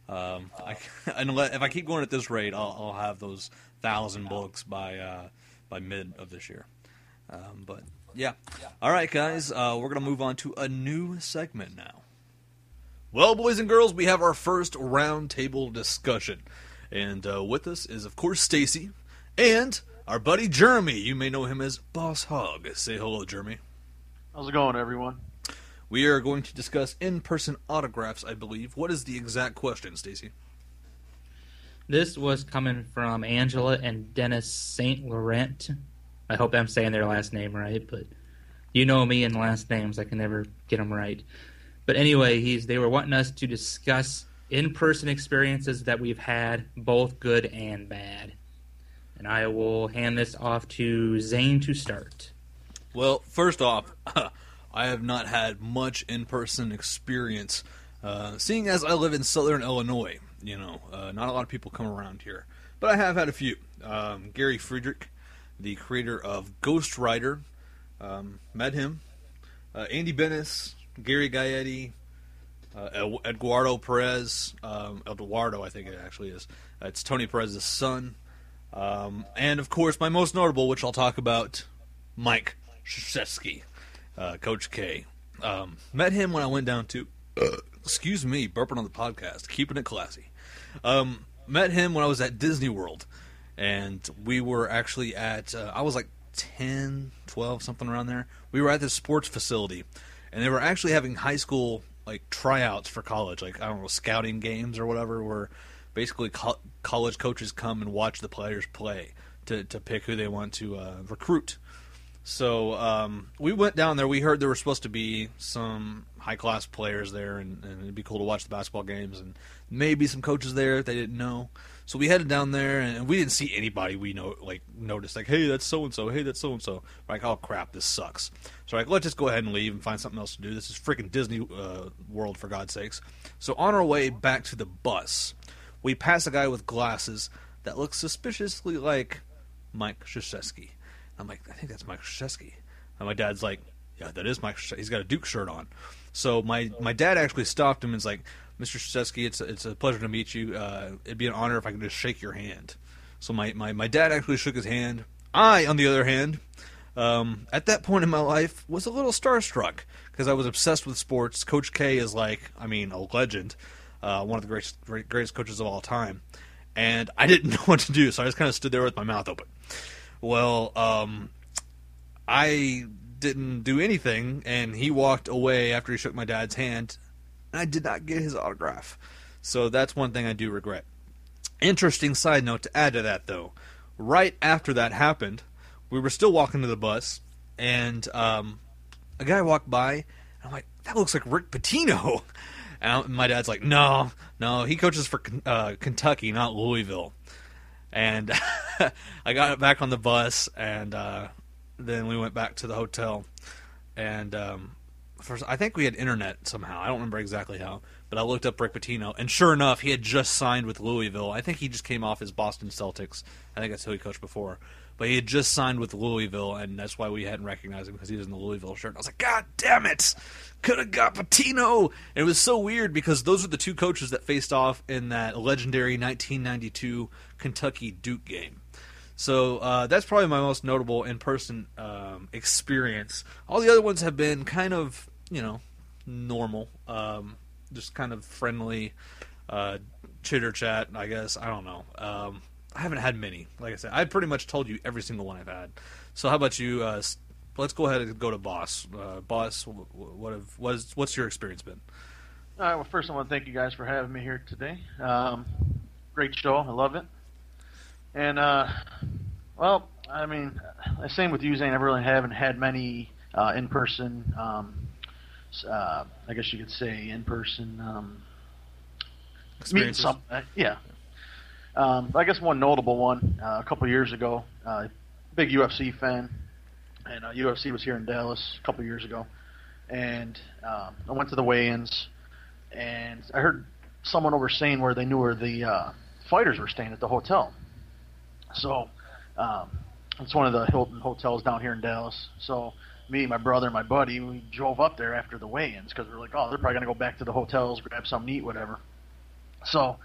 if I keep going at this rate, I'll have those 1,000 books by mid of this year. But yeah, all right, guys, we're gonna move on to a new segment now. Well, boys and girls, we have our first roundtable discussion, and with us is, of course, Stacy and our buddy Jeremy. You may know him as Boss Hog. Say hello, Jeremy. How's it going, everyone? We are going to discuss in-person autographs, I believe. What is the exact question, Stacy? This was coming from Angela and Dennis St. Laurent. I hope I'm saying their last name right, but you know me and last names. I can never get them right. But anyway, they were wanting us to discuss in-person experiences that we've had, both good and bad. And I will hand this off to Zane to start. Well, first off, I have not had much in-person experience, seeing as I live in southern Illinois. Not a lot of people come around here. But I have had a few. Gary Friedrich, the creator of Ghost Rider, met him. Andy Benes, Gary Gaetti, Eduardo Perez, Eduardo I think it actually is. It's Tony Perez's son. And, of course, my most notable, which I'll talk about, Mike Krzyzewski, Coach K. Met him when I went down to... excuse me, burping on the podcast, keeping it classy. Met him when I was at Disney World, and we were actually at, I was like 10, 12, something around there. We were at this sports facility, and they were actually having high school, tryouts for college, scouting games or whatever, where basically college coaches come and watch the players play to pick who they want to recruit. So we went down there. We heard there were supposed to be some high-class players there, and it'd be cool to watch the basketball games, and maybe some coaches there if they didn't know. So we headed down there, and we didn't see anybody we noticed, hey, that's so-and-so, hey, that's so-and-so. We're like, oh, crap, this sucks. So let's just go ahead and leave and find something else to do. This is freaking Disney World, for God's sakes. So on our way back to the bus, we pass a guy with glasses that looks suspiciously like Mike Krzyzewski. I'm like, I think that's Mike Krzyzewski. And my dad's like, yeah, that is Mike Krzyzewski. He's got a Duke shirt on. So my dad actually stopped him and was like, Mr. Krzyzewski, it's a pleasure to meet you. It'd be an honor if I could just shake your hand. So my dad actually shook his hand. I, on the other hand, at that point in my life, was a little starstruck because I was obsessed with sports. Coach K is a legend, one of the greatest coaches of all time. And I didn't know what to do, so I just kind of stood there with my mouth open. Well, I didn't do anything, and he walked away after he shook my dad's hand, and I did not get his autograph. So that's one thing I do regret. Interesting side note to add to that, though. right after that happened, we were still walking to the bus, and a guy walked by, and I'm like, that looks like Rick Pitino. And my dad's like, no, he coaches for Kentucky, not Louisville. And I got back on the bus, and then we went back to the hotel. And first, I think we had internet somehow. I don't remember exactly how. But I looked up Rick Pitino, and sure enough, he had just signed with Louisville. I think he just came off his Boston Celtics. I think that's who he coached before. But he had just signed with Louisville, and that's why we hadn't recognized him, because he was in the Louisville shirt. And I was like, God damn it! Could have got Pitino! And it was so weird, because those are the two coaches that faced off in that legendary 1992 Kentucky-Duke game. So that's probably my most notable in-person experience. All the other ones have been kind of, normal. Just kind of friendly chitter-chat, I guess. I don't know. I haven't had many. Like I said, I pretty much told you every single one I've had. So how about you? Let's go ahead and go to Boss. Boss, what's your experience been? All right. Well, first I want to thank you guys for having me here today. Great show. I love it. And well, I mean, same with you, Zane. I really haven't had many in-person. I guess you could say in-person meeting something. Yeah. I guess one notable one a couple years ago. Big UFC fan, and UFC was here in Dallas a couple years ago, and I went to the weigh-ins, and I heard someone over saying where they knew where the fighters were staying at the hotel. So it's one of the Hilton hotels down here in Dallas. So me, my brother, and my buddy, we drove up there after the weigh-ins because we were like, oh, they're probably going to go back to the hotels, grab something to eat, whatever. So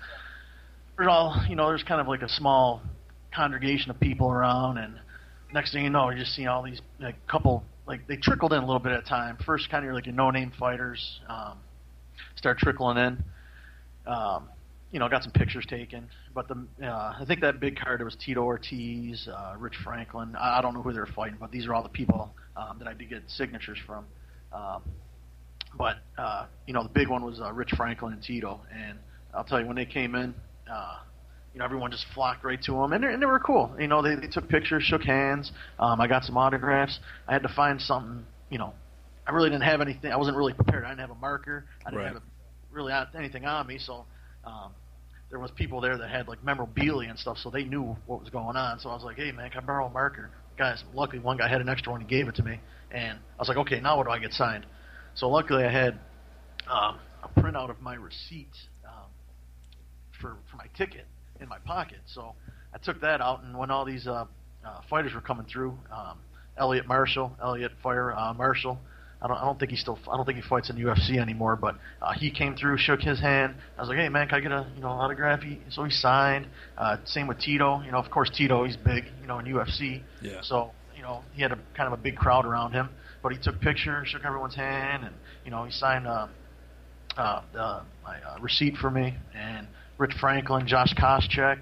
there's kind of like a small congregation of people around, and next thing you know, you just see all these they trickled in a little bit at a time. First, kind of like your no-name fighters start trickling in. Got some pictures taken, but I think that big card, it was Tito Ortiz, Rich Franklin. I don't know who they were fighting, but these are all the people that I did get signatures from. But the big one was Rich Franklin and Tito, and I'll tell you, when they came in, everyone just flocked right to them, and they were cool. They took pictures, shook hands. I got some autographs. I had to find something. I really didn't have anything. I wasn't really prepared. I didn't have a marker. I didn't have really anything on me. So there was people there that had like memorabilia and stuff, so they knew what was going on. So I was like, "Hey, man, can I borrow a marker?" Guys, luckily one guy had an extra one. He gave it to me, and I was like, "Okay, now what do I get signed?" So luckily I had a printout of my receipt for my ticket in my pocket. So I took that out, and when all these fighters were coming through, Elliot Marshall, I don't think he fights in the UFC anymore, but he came through, shook his hand. I was like, "Hey, man, can I get a autograph?" So he signed. Same with Tito. Of course, Tito, he's big, in UFC. Yeah. So he had a kind of a big crowd around him, but he took pictures, shook everyone's hand, and he signed my receipt for me. And Rich Franklin, Josh Koscheck,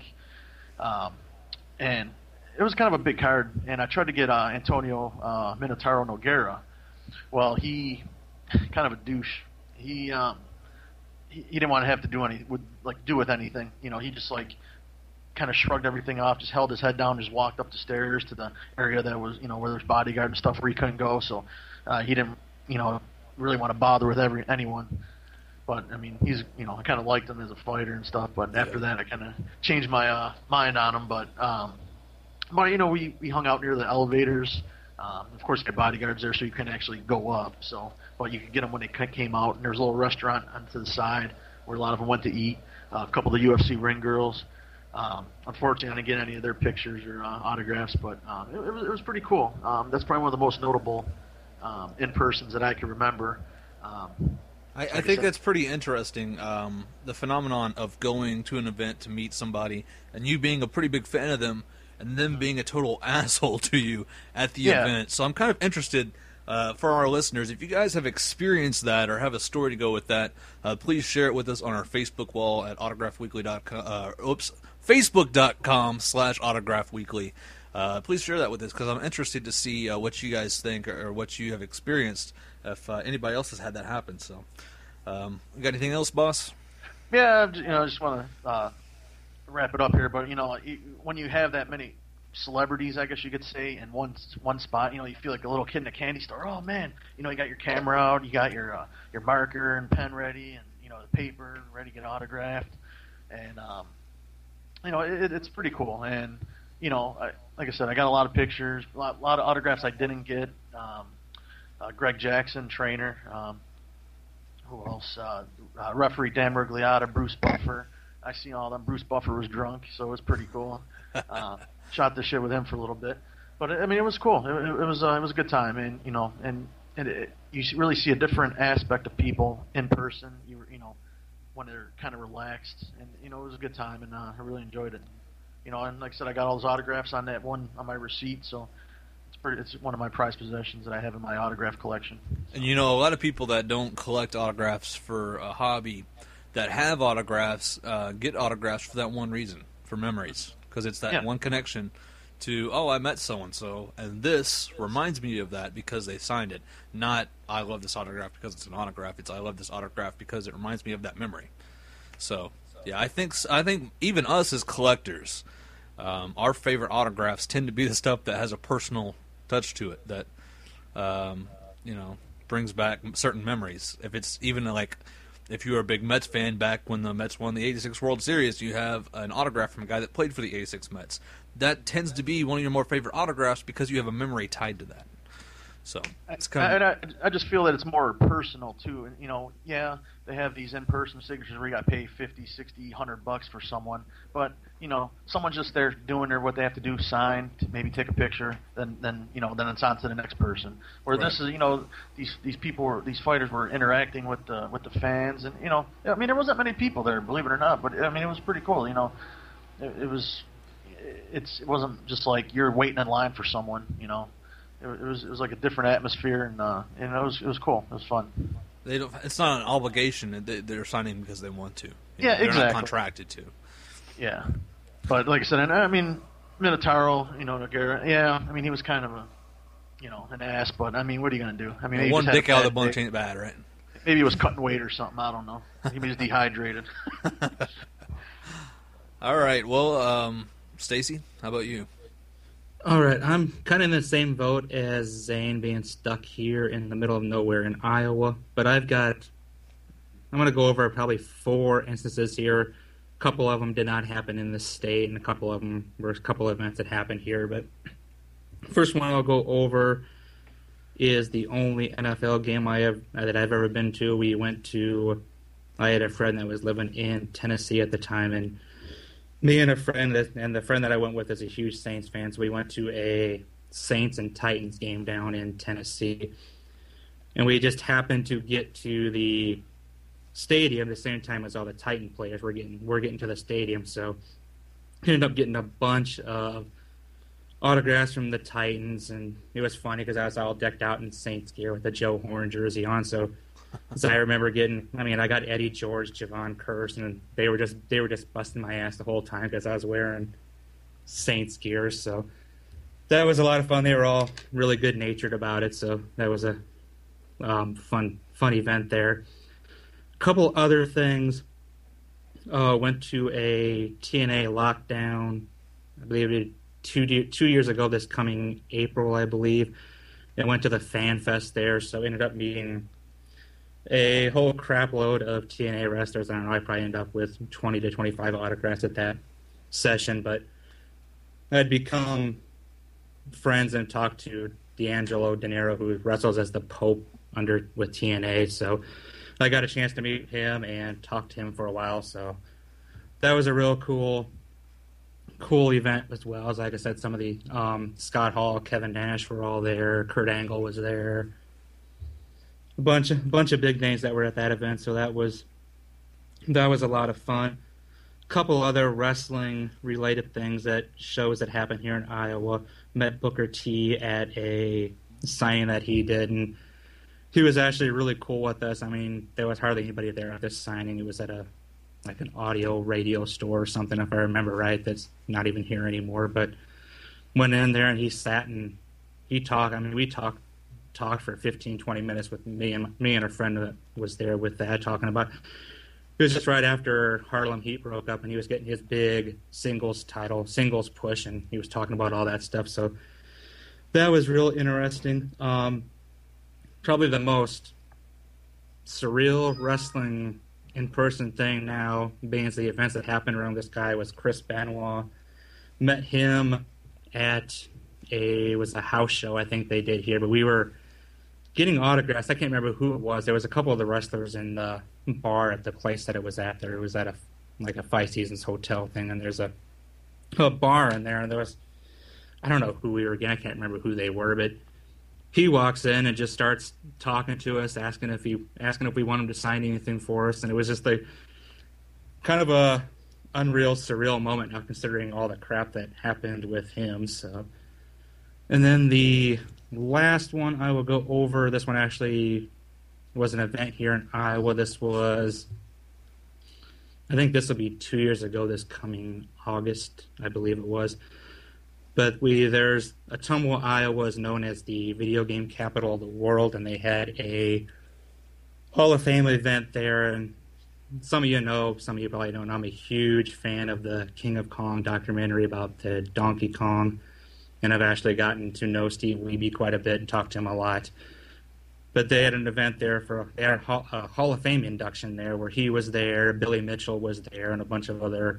and it was kind of a big card. And I tried to get Antonio Minotauro Nogueira. Well, he kind of a douche. He didn't want to have to do with anything. He just kind of shrugged everything off, just held his head down, just walked up the stairs to the area that was where there's bodyguard and stuff where he couldn't go. So he didn't really want to bother with anyone. But I mean, he's I kind of liked him as a fighter and stuff. But after that, I kind of changed my mind on him. But we hung out near the elevators. Of course, you had bodyguards there, so you couldn't actually go up. But you could get them when they came out. And there's a little restaurant to the side where a lot of them went to eat. A couple of the UFC ring girls. Unfortunately, I didn't get any of their pictures or autographs, but it was pretty cool. That's probably one of the most notable in-persons that I can remember. I think that's pretty interesting, the phenomenon of going to an event to meet somebody and you being a pretty big fan of them and them being a total asshole to you at the event. So I'm kind of interested, for our listeners, if you guys have experienced that or have a story to go with that, please share it with us on our Facebook wall at Facebook.com/autographweekly. Please share that with us because I'm interested to see what you guys think or what you have experienced if anybody else has had that happen. So, you got anything else, boss? Yeah, I just want to wrap it up here. But when you have that many celebrities, I guess you could say, in one spot. You know, you feel like a little kid in a candy store. Oh man, you know, you got your camera out, you got your marker and pen ready, and you know the paper ready to get autographed, and you know it's pretty cool. And you know, like I said, I got a lot of pictures, a lot of autographs I didn't get. Greg Jackson, trainer. Who else? Referee Dan Murgliata, Bruce Buffer. I seen all them. Bruce Buffer was drunk, so it was pretty cool. Shot the shit with him for a little bit, but I mean, it was cool. It was a good time, and you know, you really see a different aspect of people in person. You know, when they're kind of relaxed, and you know, it was a good time, and I really enjoyed it. You know, and like I said, I got all those autographs on my receipt, so it's one of my prized possessions that I have in my autograph collection. And you know, a lot of people that don't collect autographs for a hobby, that have autographs, get autographs for that one reason, for memories, because it's that one connection to, oh, I met so-and-so, and this reminds me of that because they signed it. Not, I love this autograph because it's an autograph. It's, I love this autograph because it reminds me of that memory. So, yeah, I think even us as collectors, our favorite autographs tend to be the stuff that has a personal touch to it, that you know, brings back certain memories. If it's even like, if you were a big Mets fan back when the Mets won the '86 World Series, you have an autograph from a guy that played for the '86 Mets. That tends to be one of your more favorite autographs because you have a memory tied to that. So it's kind of. I just feel that it's more personal too. And you know, yeah, they have these in-person signatures where you got to pay $50, $60, $100 for someone, but you know, someone's just there doing what they have to do, sign, to maybe take a picture, then you know, then it's on to the next person. Where this is, you know, these people these fighters were interacting with the fans, and you know, I mean, there wasn't many people there, believe it or not, but I mean, it was pretty cool. You know, it wasn't just like you're waiting in line for someone. You know. It was like a different atmosphere, and it was cool. It was fun. They don't. It's not an obligation. They're signing because they want to. Yeah, exactly. They're not contracted to. Yeah, but like I said, I mean, Minotauro, you know, Nogueira. Yeah, I mean, he was kind of an ass, but I mean, what are you gonna do? I mean, one dick out of the bunch ain't bad, right? Maybe he was cutting weight or something. I don't know. He was dehydrated. All right. Well, Stacy, how about you? All right, I'm kind of in the same boat as Zane, being stuck here in the middle of nowhere in Iowa. But I'm going to go over probably 4 instances here. A couple of them did not happen in this state, and a couple of them were a couple of events that happened here. But first one I'll go over is the only NFL game that I've ever been to. I had a friend that was living in Tennessee at the time, and me and the friend that I went with is a huge Saints fan, so we went to a Saints and Titans game down in Tennessee. And we just happened to get to the stadium the same time as all the Titan players were getting to the stadium, so ended up getting a bunch of autographs from the Titans, and it was funny because I was all decked out in Saints gear with the Joe Horn jersey on, so I remember I got Eddie George, Javon Curse, and they were just busting my ass the whole time because I was wearing Saints gear. So that was a lot of fun. They were all really good natured about it. So that was a fun event there. A couple other things. Went to a TNA lockdown. I believe it 2 years ago. This coming April, I believe. I went to the Fan Fest there. So ended up meeting a whole crap load of TNA wrestlers. I don't know, I probably end up with 20 to 25 autographs at that session, but I'd become friends and talked to D'Angelo Dinero, who wrestles as the Pope with TNA, so I got a chance to meet him and talk to him for a while, so that was a real cool event as well. As like I said, some of the Scott Hall, Kevin Nash were all there, Kurt Angle was there, a bunch of big names that were at that event, so that was a lot of fun. A couple other wrestling related things shows that happened here in Iowa. Met Booker T at a signing that he did, and he was actually really cool with us. I mean, there was hardly anybody there at this signing. It was at an audio radio store or something, if I remember right, that's not even here anymore. But went in there and he sat and he talked. I mean, we talked for 15, 20 minutes with me and a friend that was there with that, talking about It was just right after Harlem Heat broke up, and he was getting his big singles push, and he was talking about all that stuff. So that was real interesting. Probably the most surreal wrestling in-person thing now, being the events that happened around this guy, was Chris Benoit. Met him at a house show I think they did here, but we were getting autographs. I can't remember who it was. There was a couple of the wrestlers in the bar at the place that it was at. There, it was at a Five Seasons hotel thing, and there's a bar in there, and there was, I don't know who we were getting. I can't remember who they were, but he walks in and just starts talking to us, asking if we want him to sign anything for us, and it was just kind of a unreal, surreal moment now, considering all the crap that happened with him. So, and then the last one I will go over. This one actually was an event here in Iowa. I think this will be 2 years ago, this coming August, I believe it was. But there's Ottumwa, Iowa is known as the video game capital of the world, and they had a Hall of Fame event there. And some of you know, some of you probably don't know, I'm a huge fan of the King of Kong documentary about the Donkey Kong. And I've actually gotten to know Steve Wiebe quite a bit and talked to him a lot. But they had an event there they had a Hall of Fame induction there where he was there, Billy Mitchell was there, and a bunch of other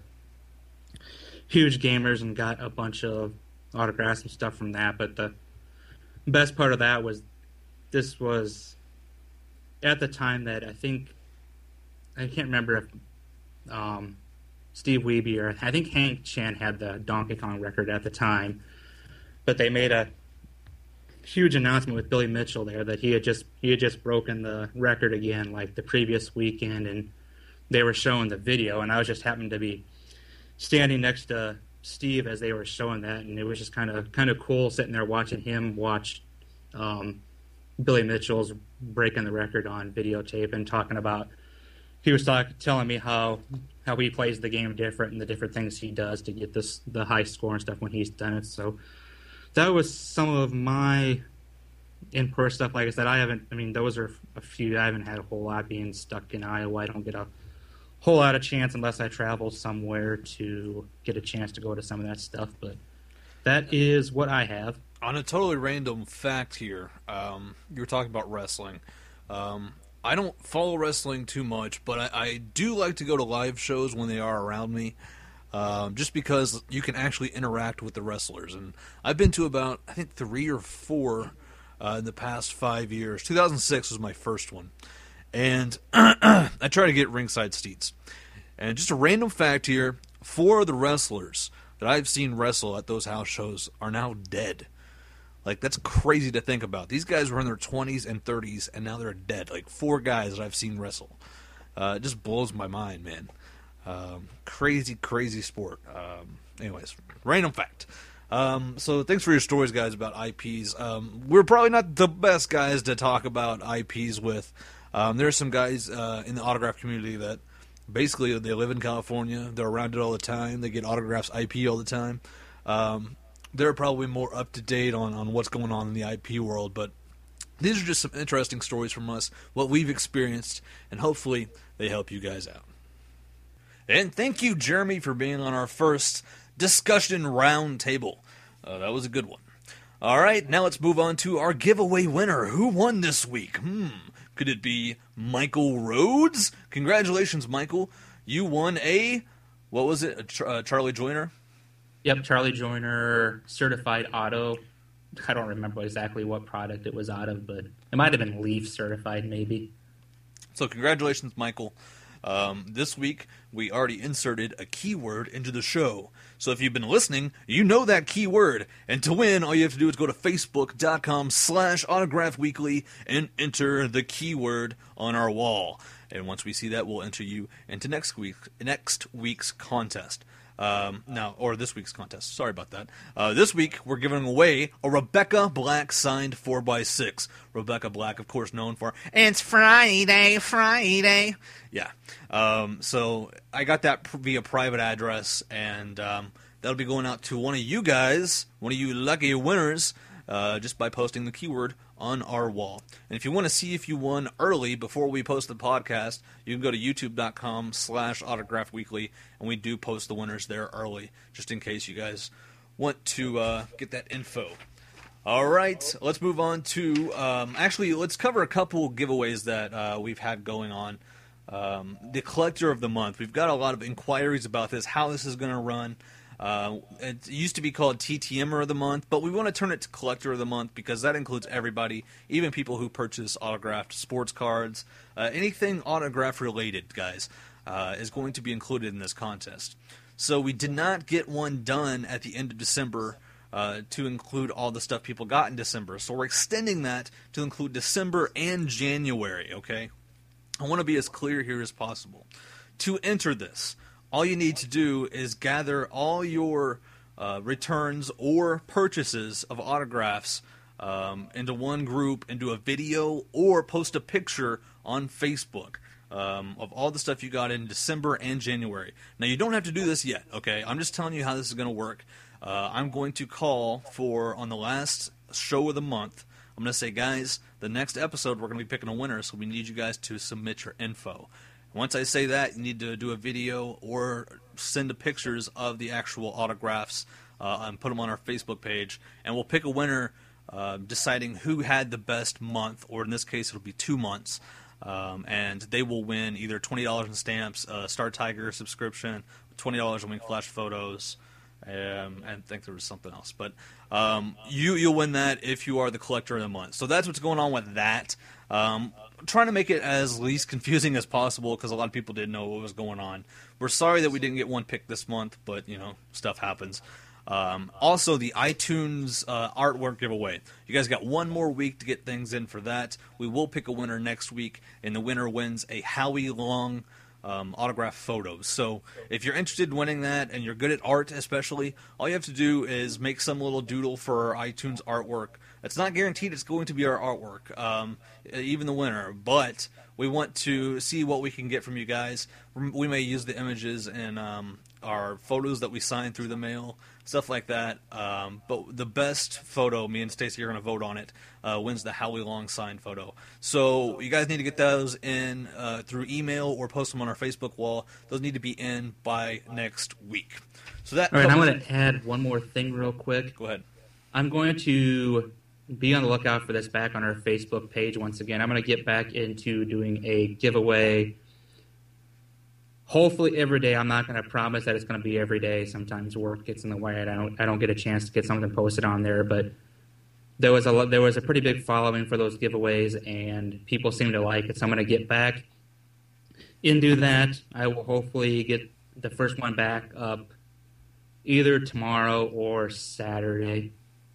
huge gamers, and got a bunch of autographs and stuff from that. But the best part of that was, this was at the time that I can't remember if Steve Wiebe or I think Hank Chan had the Donkey Kong record at the time. But they made a huge announcement with Billy Mitchell there that he had just broken the record again, like the previous weekend, and they were showing the video, and I was just happened to be standing next to Steve as they were showing that, and it was just kind of cool sitting there watching him watch Billy Mitchell's breaking the record on videotape, and talking about, he was telling me how he plays the game different and the different things he does to get the high score and stuff when he's done it. So that was some of my in-person stuff. Like I said, those are a few. I haven't had a whole lot being stuck in Iowa. I don't get a whole lot of chance unless I travel somewhere to get a chance to go to some of that stuff. But that is what I have. On a totally random fact here, you were talking about wrestling. I don't follow wrestling too much, but I do like to go to live shows when they are around me. Just because you can actually interact with the wrestlers. And I've been to about, I think, 3 or 4 in the past 5 years. 2006 was my first one. And I try to get ringside seats. And just a random fact here, 4 of the wrestlers that I've seen wrestle at those house shows are now dead. Like, that's crazy to think about. These guys were in their 20s and 30s, and now they're dead. Like, 4 guys that I've seen wrestle. It just blows my mind, man. Crazy sport. Anyways, random fact. So thanks for your stories, guys, about IPs. We're probably not the best guys to talk about IPs with. There are some guys in the autograph community that basically they live in California. They're around it all the time. They get autographs IP all the time. They're probably more up to date on what's going on in the IP world, but these are just some interesting stories from us, what we've experienced, and hopefully they help you guys out. And thank you, Jeremy, for being on our first discussion round table. That was a good one. All right, now let's move on to our giveaway winner. Who won this week? Could it be Michael Rhodes? Congratulations, Michael. You won what was it, Charlie Joyner? Yep, Charlie Joyner certified auto. I don't remember exactly what product it was out of, but it might have been Leaf certified, maybe. So congratulations, Michael. This week, we already inserted a keyword into the show. So if you've been listening, you know that keyword. And to win, all you have to do is go to facebook.com/autographweekly and enter the keyword on our wall. And once we see that, we'll enter you into next week's contest. Or this week's contest. Sorry about that. This week, we're giving away a Rebecca Black signed 4x6. Rebecca Black, of course, known for, "It's Friday. Yeah. So I got that via private address, and that'll be going out to one of you guys, one of you lucky winners. just by posting the keyword on our wall. And if you want to see if you won early before we post the podcast, you can go to youtube.com/autographweekly, and we do post the winners there early, just in case you guys want to get that info. All right, let's move on to actually, let's cover a couple giveaways that we've had going on. The Collector of the Month. We've got a lot of inquiries about this, how this is going to run. It used to be called TTMer of the Month, but we want to turn it to Collector of the Month because that includes everybody, even people who purchase autographed sports cards. Anything autograph related, guys, is going to be included in this contest. So we did not get one done at the end of December to include all the stuff people got in December. So we're extending that to include December and January, okay? I want to be as clear here as possible. To enter this, all you need to do is gather all your returns or purchases of autographs into one group, into a video, or post a picture on Facebook of all the stuff you got in December and January. Now, you don't have to do this yet, okay? I'm just telling you how this is going to work. I'm going to call for, on the last show of the month, I'm going to say, guys, the next episode we're going to be picking a winner, so we need you guys to submit your info. Once I say that, you need to do a video or send the pictures of the actual autographs and put them on our Facebook page, and we'll pick a winner deciding who had the best month, or in this case it'll be 2 months, and they will win either $20 in stamps, a Star Tiger subscription, $20 in Wink Flash photos, and I think there was something else. But you'll win that if you are the Collector of the Month. So that's what's going on with that. Trying to make it as least confusing as possible because a lot of people didn't know what was going on. We're sorry that we didn't get one picked this month, but, stuff happens. Also, the iTunes artwork giveaway. You guys got one more week to get things in for that. We will pick a winner next week, and the winner wins a Howie Long autograph photos. So if you're interested in winning that and you're good at art especially, all you have to do is make some little doodle for our iTunes artwork. It's not guaranteed it's going to be our artwork, even the winner, but we want to see what we can get from you guys. We may use the images in our photos that we sign through the mail, stuff like that. But the best photo, me and Stacy are going to vote on it, wins the Howie Long signed photo. So you guys need to get those in through email or post them on our Facebook wall. Those need to be in by next week. So that. All right, I'm going to add one more thing real quick. Go ahead. I'm going to be on the lookout for this back on our Facebook page once again. I'm going to get back into doing a giveaway. Hopefully every day. I'm not going to promise that it's going to be every day. Sometimes work gets in the way. I don't get a chance to get something posted on there. But there was a pretty big following for those giveaways, and people seem to like it. So I'm going to get back into that. I will hopefully get the first one back up either tomorrow or Saturday.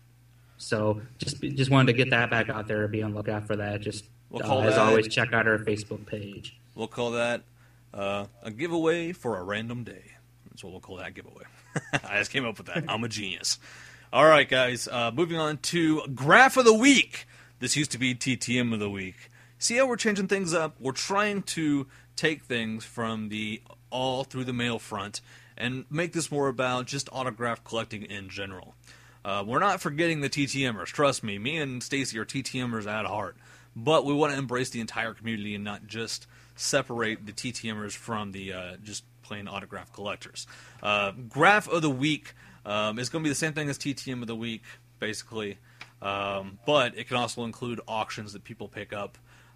So just wanted to get that back out there. Be on the lookout for that. Just as always, check out our Facebook page. We'll call that a giveaway for a random day. That's what we'll call that giveaway. I just came up with that. I'm a genius. All right, guys. Moving on to Graph of the Week. This used to be TTM of the Week. See how we're changing things up? We're trying to take things from the all through the mail front and make this more about just autograph collecting in general. We're not forgetting the TTMers. Trust me. Me and Stacy are TTMers at heart. But we want to embrace the entire community and not just separate the TTMers from the just plain autograph collectors. Graph of the Week is going to be the same thing as TTM of the Week, basically. But it can also include auctions that people pick up,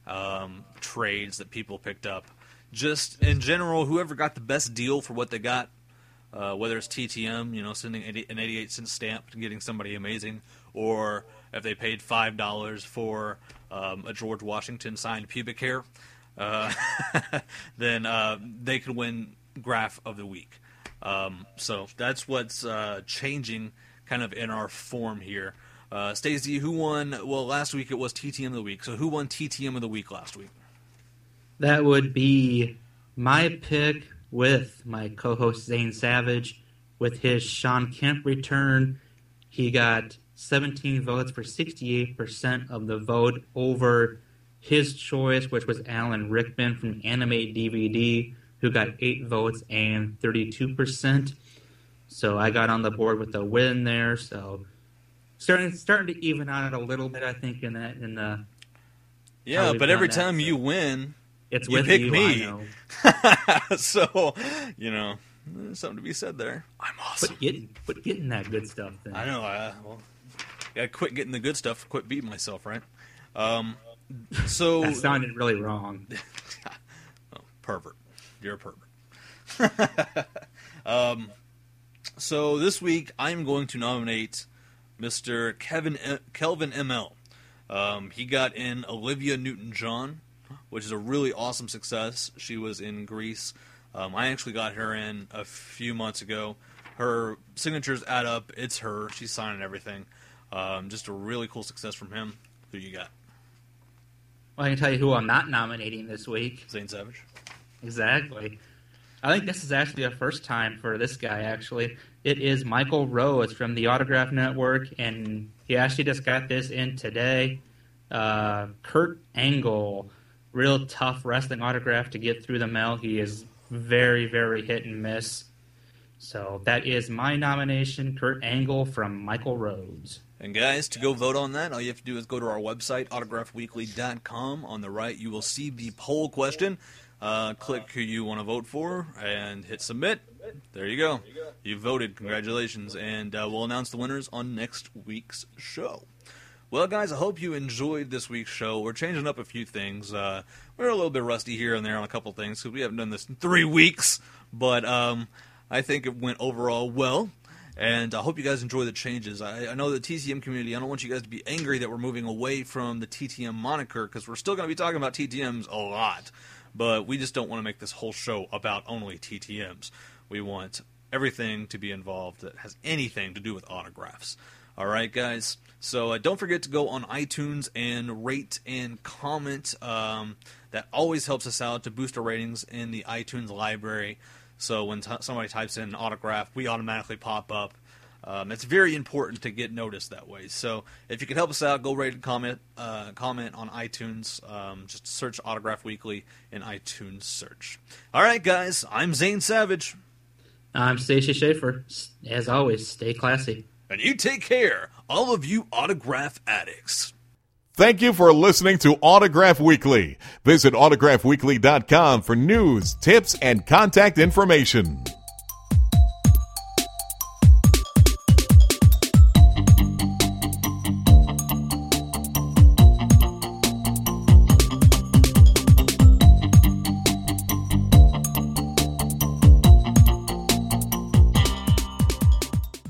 trades that people picked up. Just in general, whoever got the best deal for what they got, whether it's TTM, sending an 88-cent stamp and getting somebody amazing, or if they paid $5 for a George Washington signed pubic hair, then they could win Graph of the Week. So that's what's changing kind of in our form here. Stacey, who won? Well, last week it was TTM of the Week. So who won TTM of the Week last week? That would be my pick with my co-host Zane Savage. With his Sean Kemp return, he got 17 votes for 68% of the vote over his choice, which was Alan Rickman from Animate DVD, who got 8 votes and 32%. So I got on the board with the win there. So starting to even out a little bit. I think in the Yeah, but every done that, time so- you win, it's you with pick you. me. I know. So, there's something to be said there. I'm awesome. But getting that good stuff. Then. I know. Well, gotta quit getting the good stuff. Quit beating myself, right? So That sounded really wrong. oh, pervert. You're a pervert. So this week I'm going to nominate Mr. Kelvin ML. He got in Olivia Newton-John, which is a really awesome success. She was in Greece. I actually got her in a few months ago. Her signatures add up. It's her. She's signing everything. Just a really cool success from him. Who you got? Well, I can tell you who I'm not nominating this week. Zane Savage? Exactly. I think this is actually a first time for this guy, actually. It is Michael Rose from the Autograph Network, and he actually just got this in today. Kurt Angle, real tough wrestling autograph to get through the mail. He is very, very hit and miss. So that is my nomination, Kurt Angle from Michael Rose. And guys, to go vote on that, all you have to do is go to our website, autographweekly.com. On the right, you will see the poll question. Click who you want to vote for and hit submit. There you go. You voted. Congratulations. And we'll announce the winners on next week's show. Well, guys, I hope you enjoyed this week's show. We're changing up a few things. We're a little bit rusty here and there on a couple things because we haven't done this in 3 weeks. But I think it went overall well. And I hope you guys enjoy the changes. I know the TTM community, I don't want you guys to be angry that we're moving away from the TTM moniker because we're still going to be talking about TTMs a lot. But we just don't want to make this whole show about only TTMs. We want everything to be involved that has anything to do with autographs. All right, guys? So don't forget to go on iTunes and rate and comment. That always helps us out to boost our ratings in the iTunes library. So when somebody types in an autograph, we automatically pop up. It's very important to get noticed that way. So if you could help us out, go rate and comment on iTunes. Just search Autograph Weekly in iTunes search. All right, guys. I'm Zane Savage. I'm Stacey Schaefer. As always, stay classy. And you take care, all of you autograph addicts. Thank you for listening to Autograph Weekly. Visit autographweekly.com for news, tips, and contact information.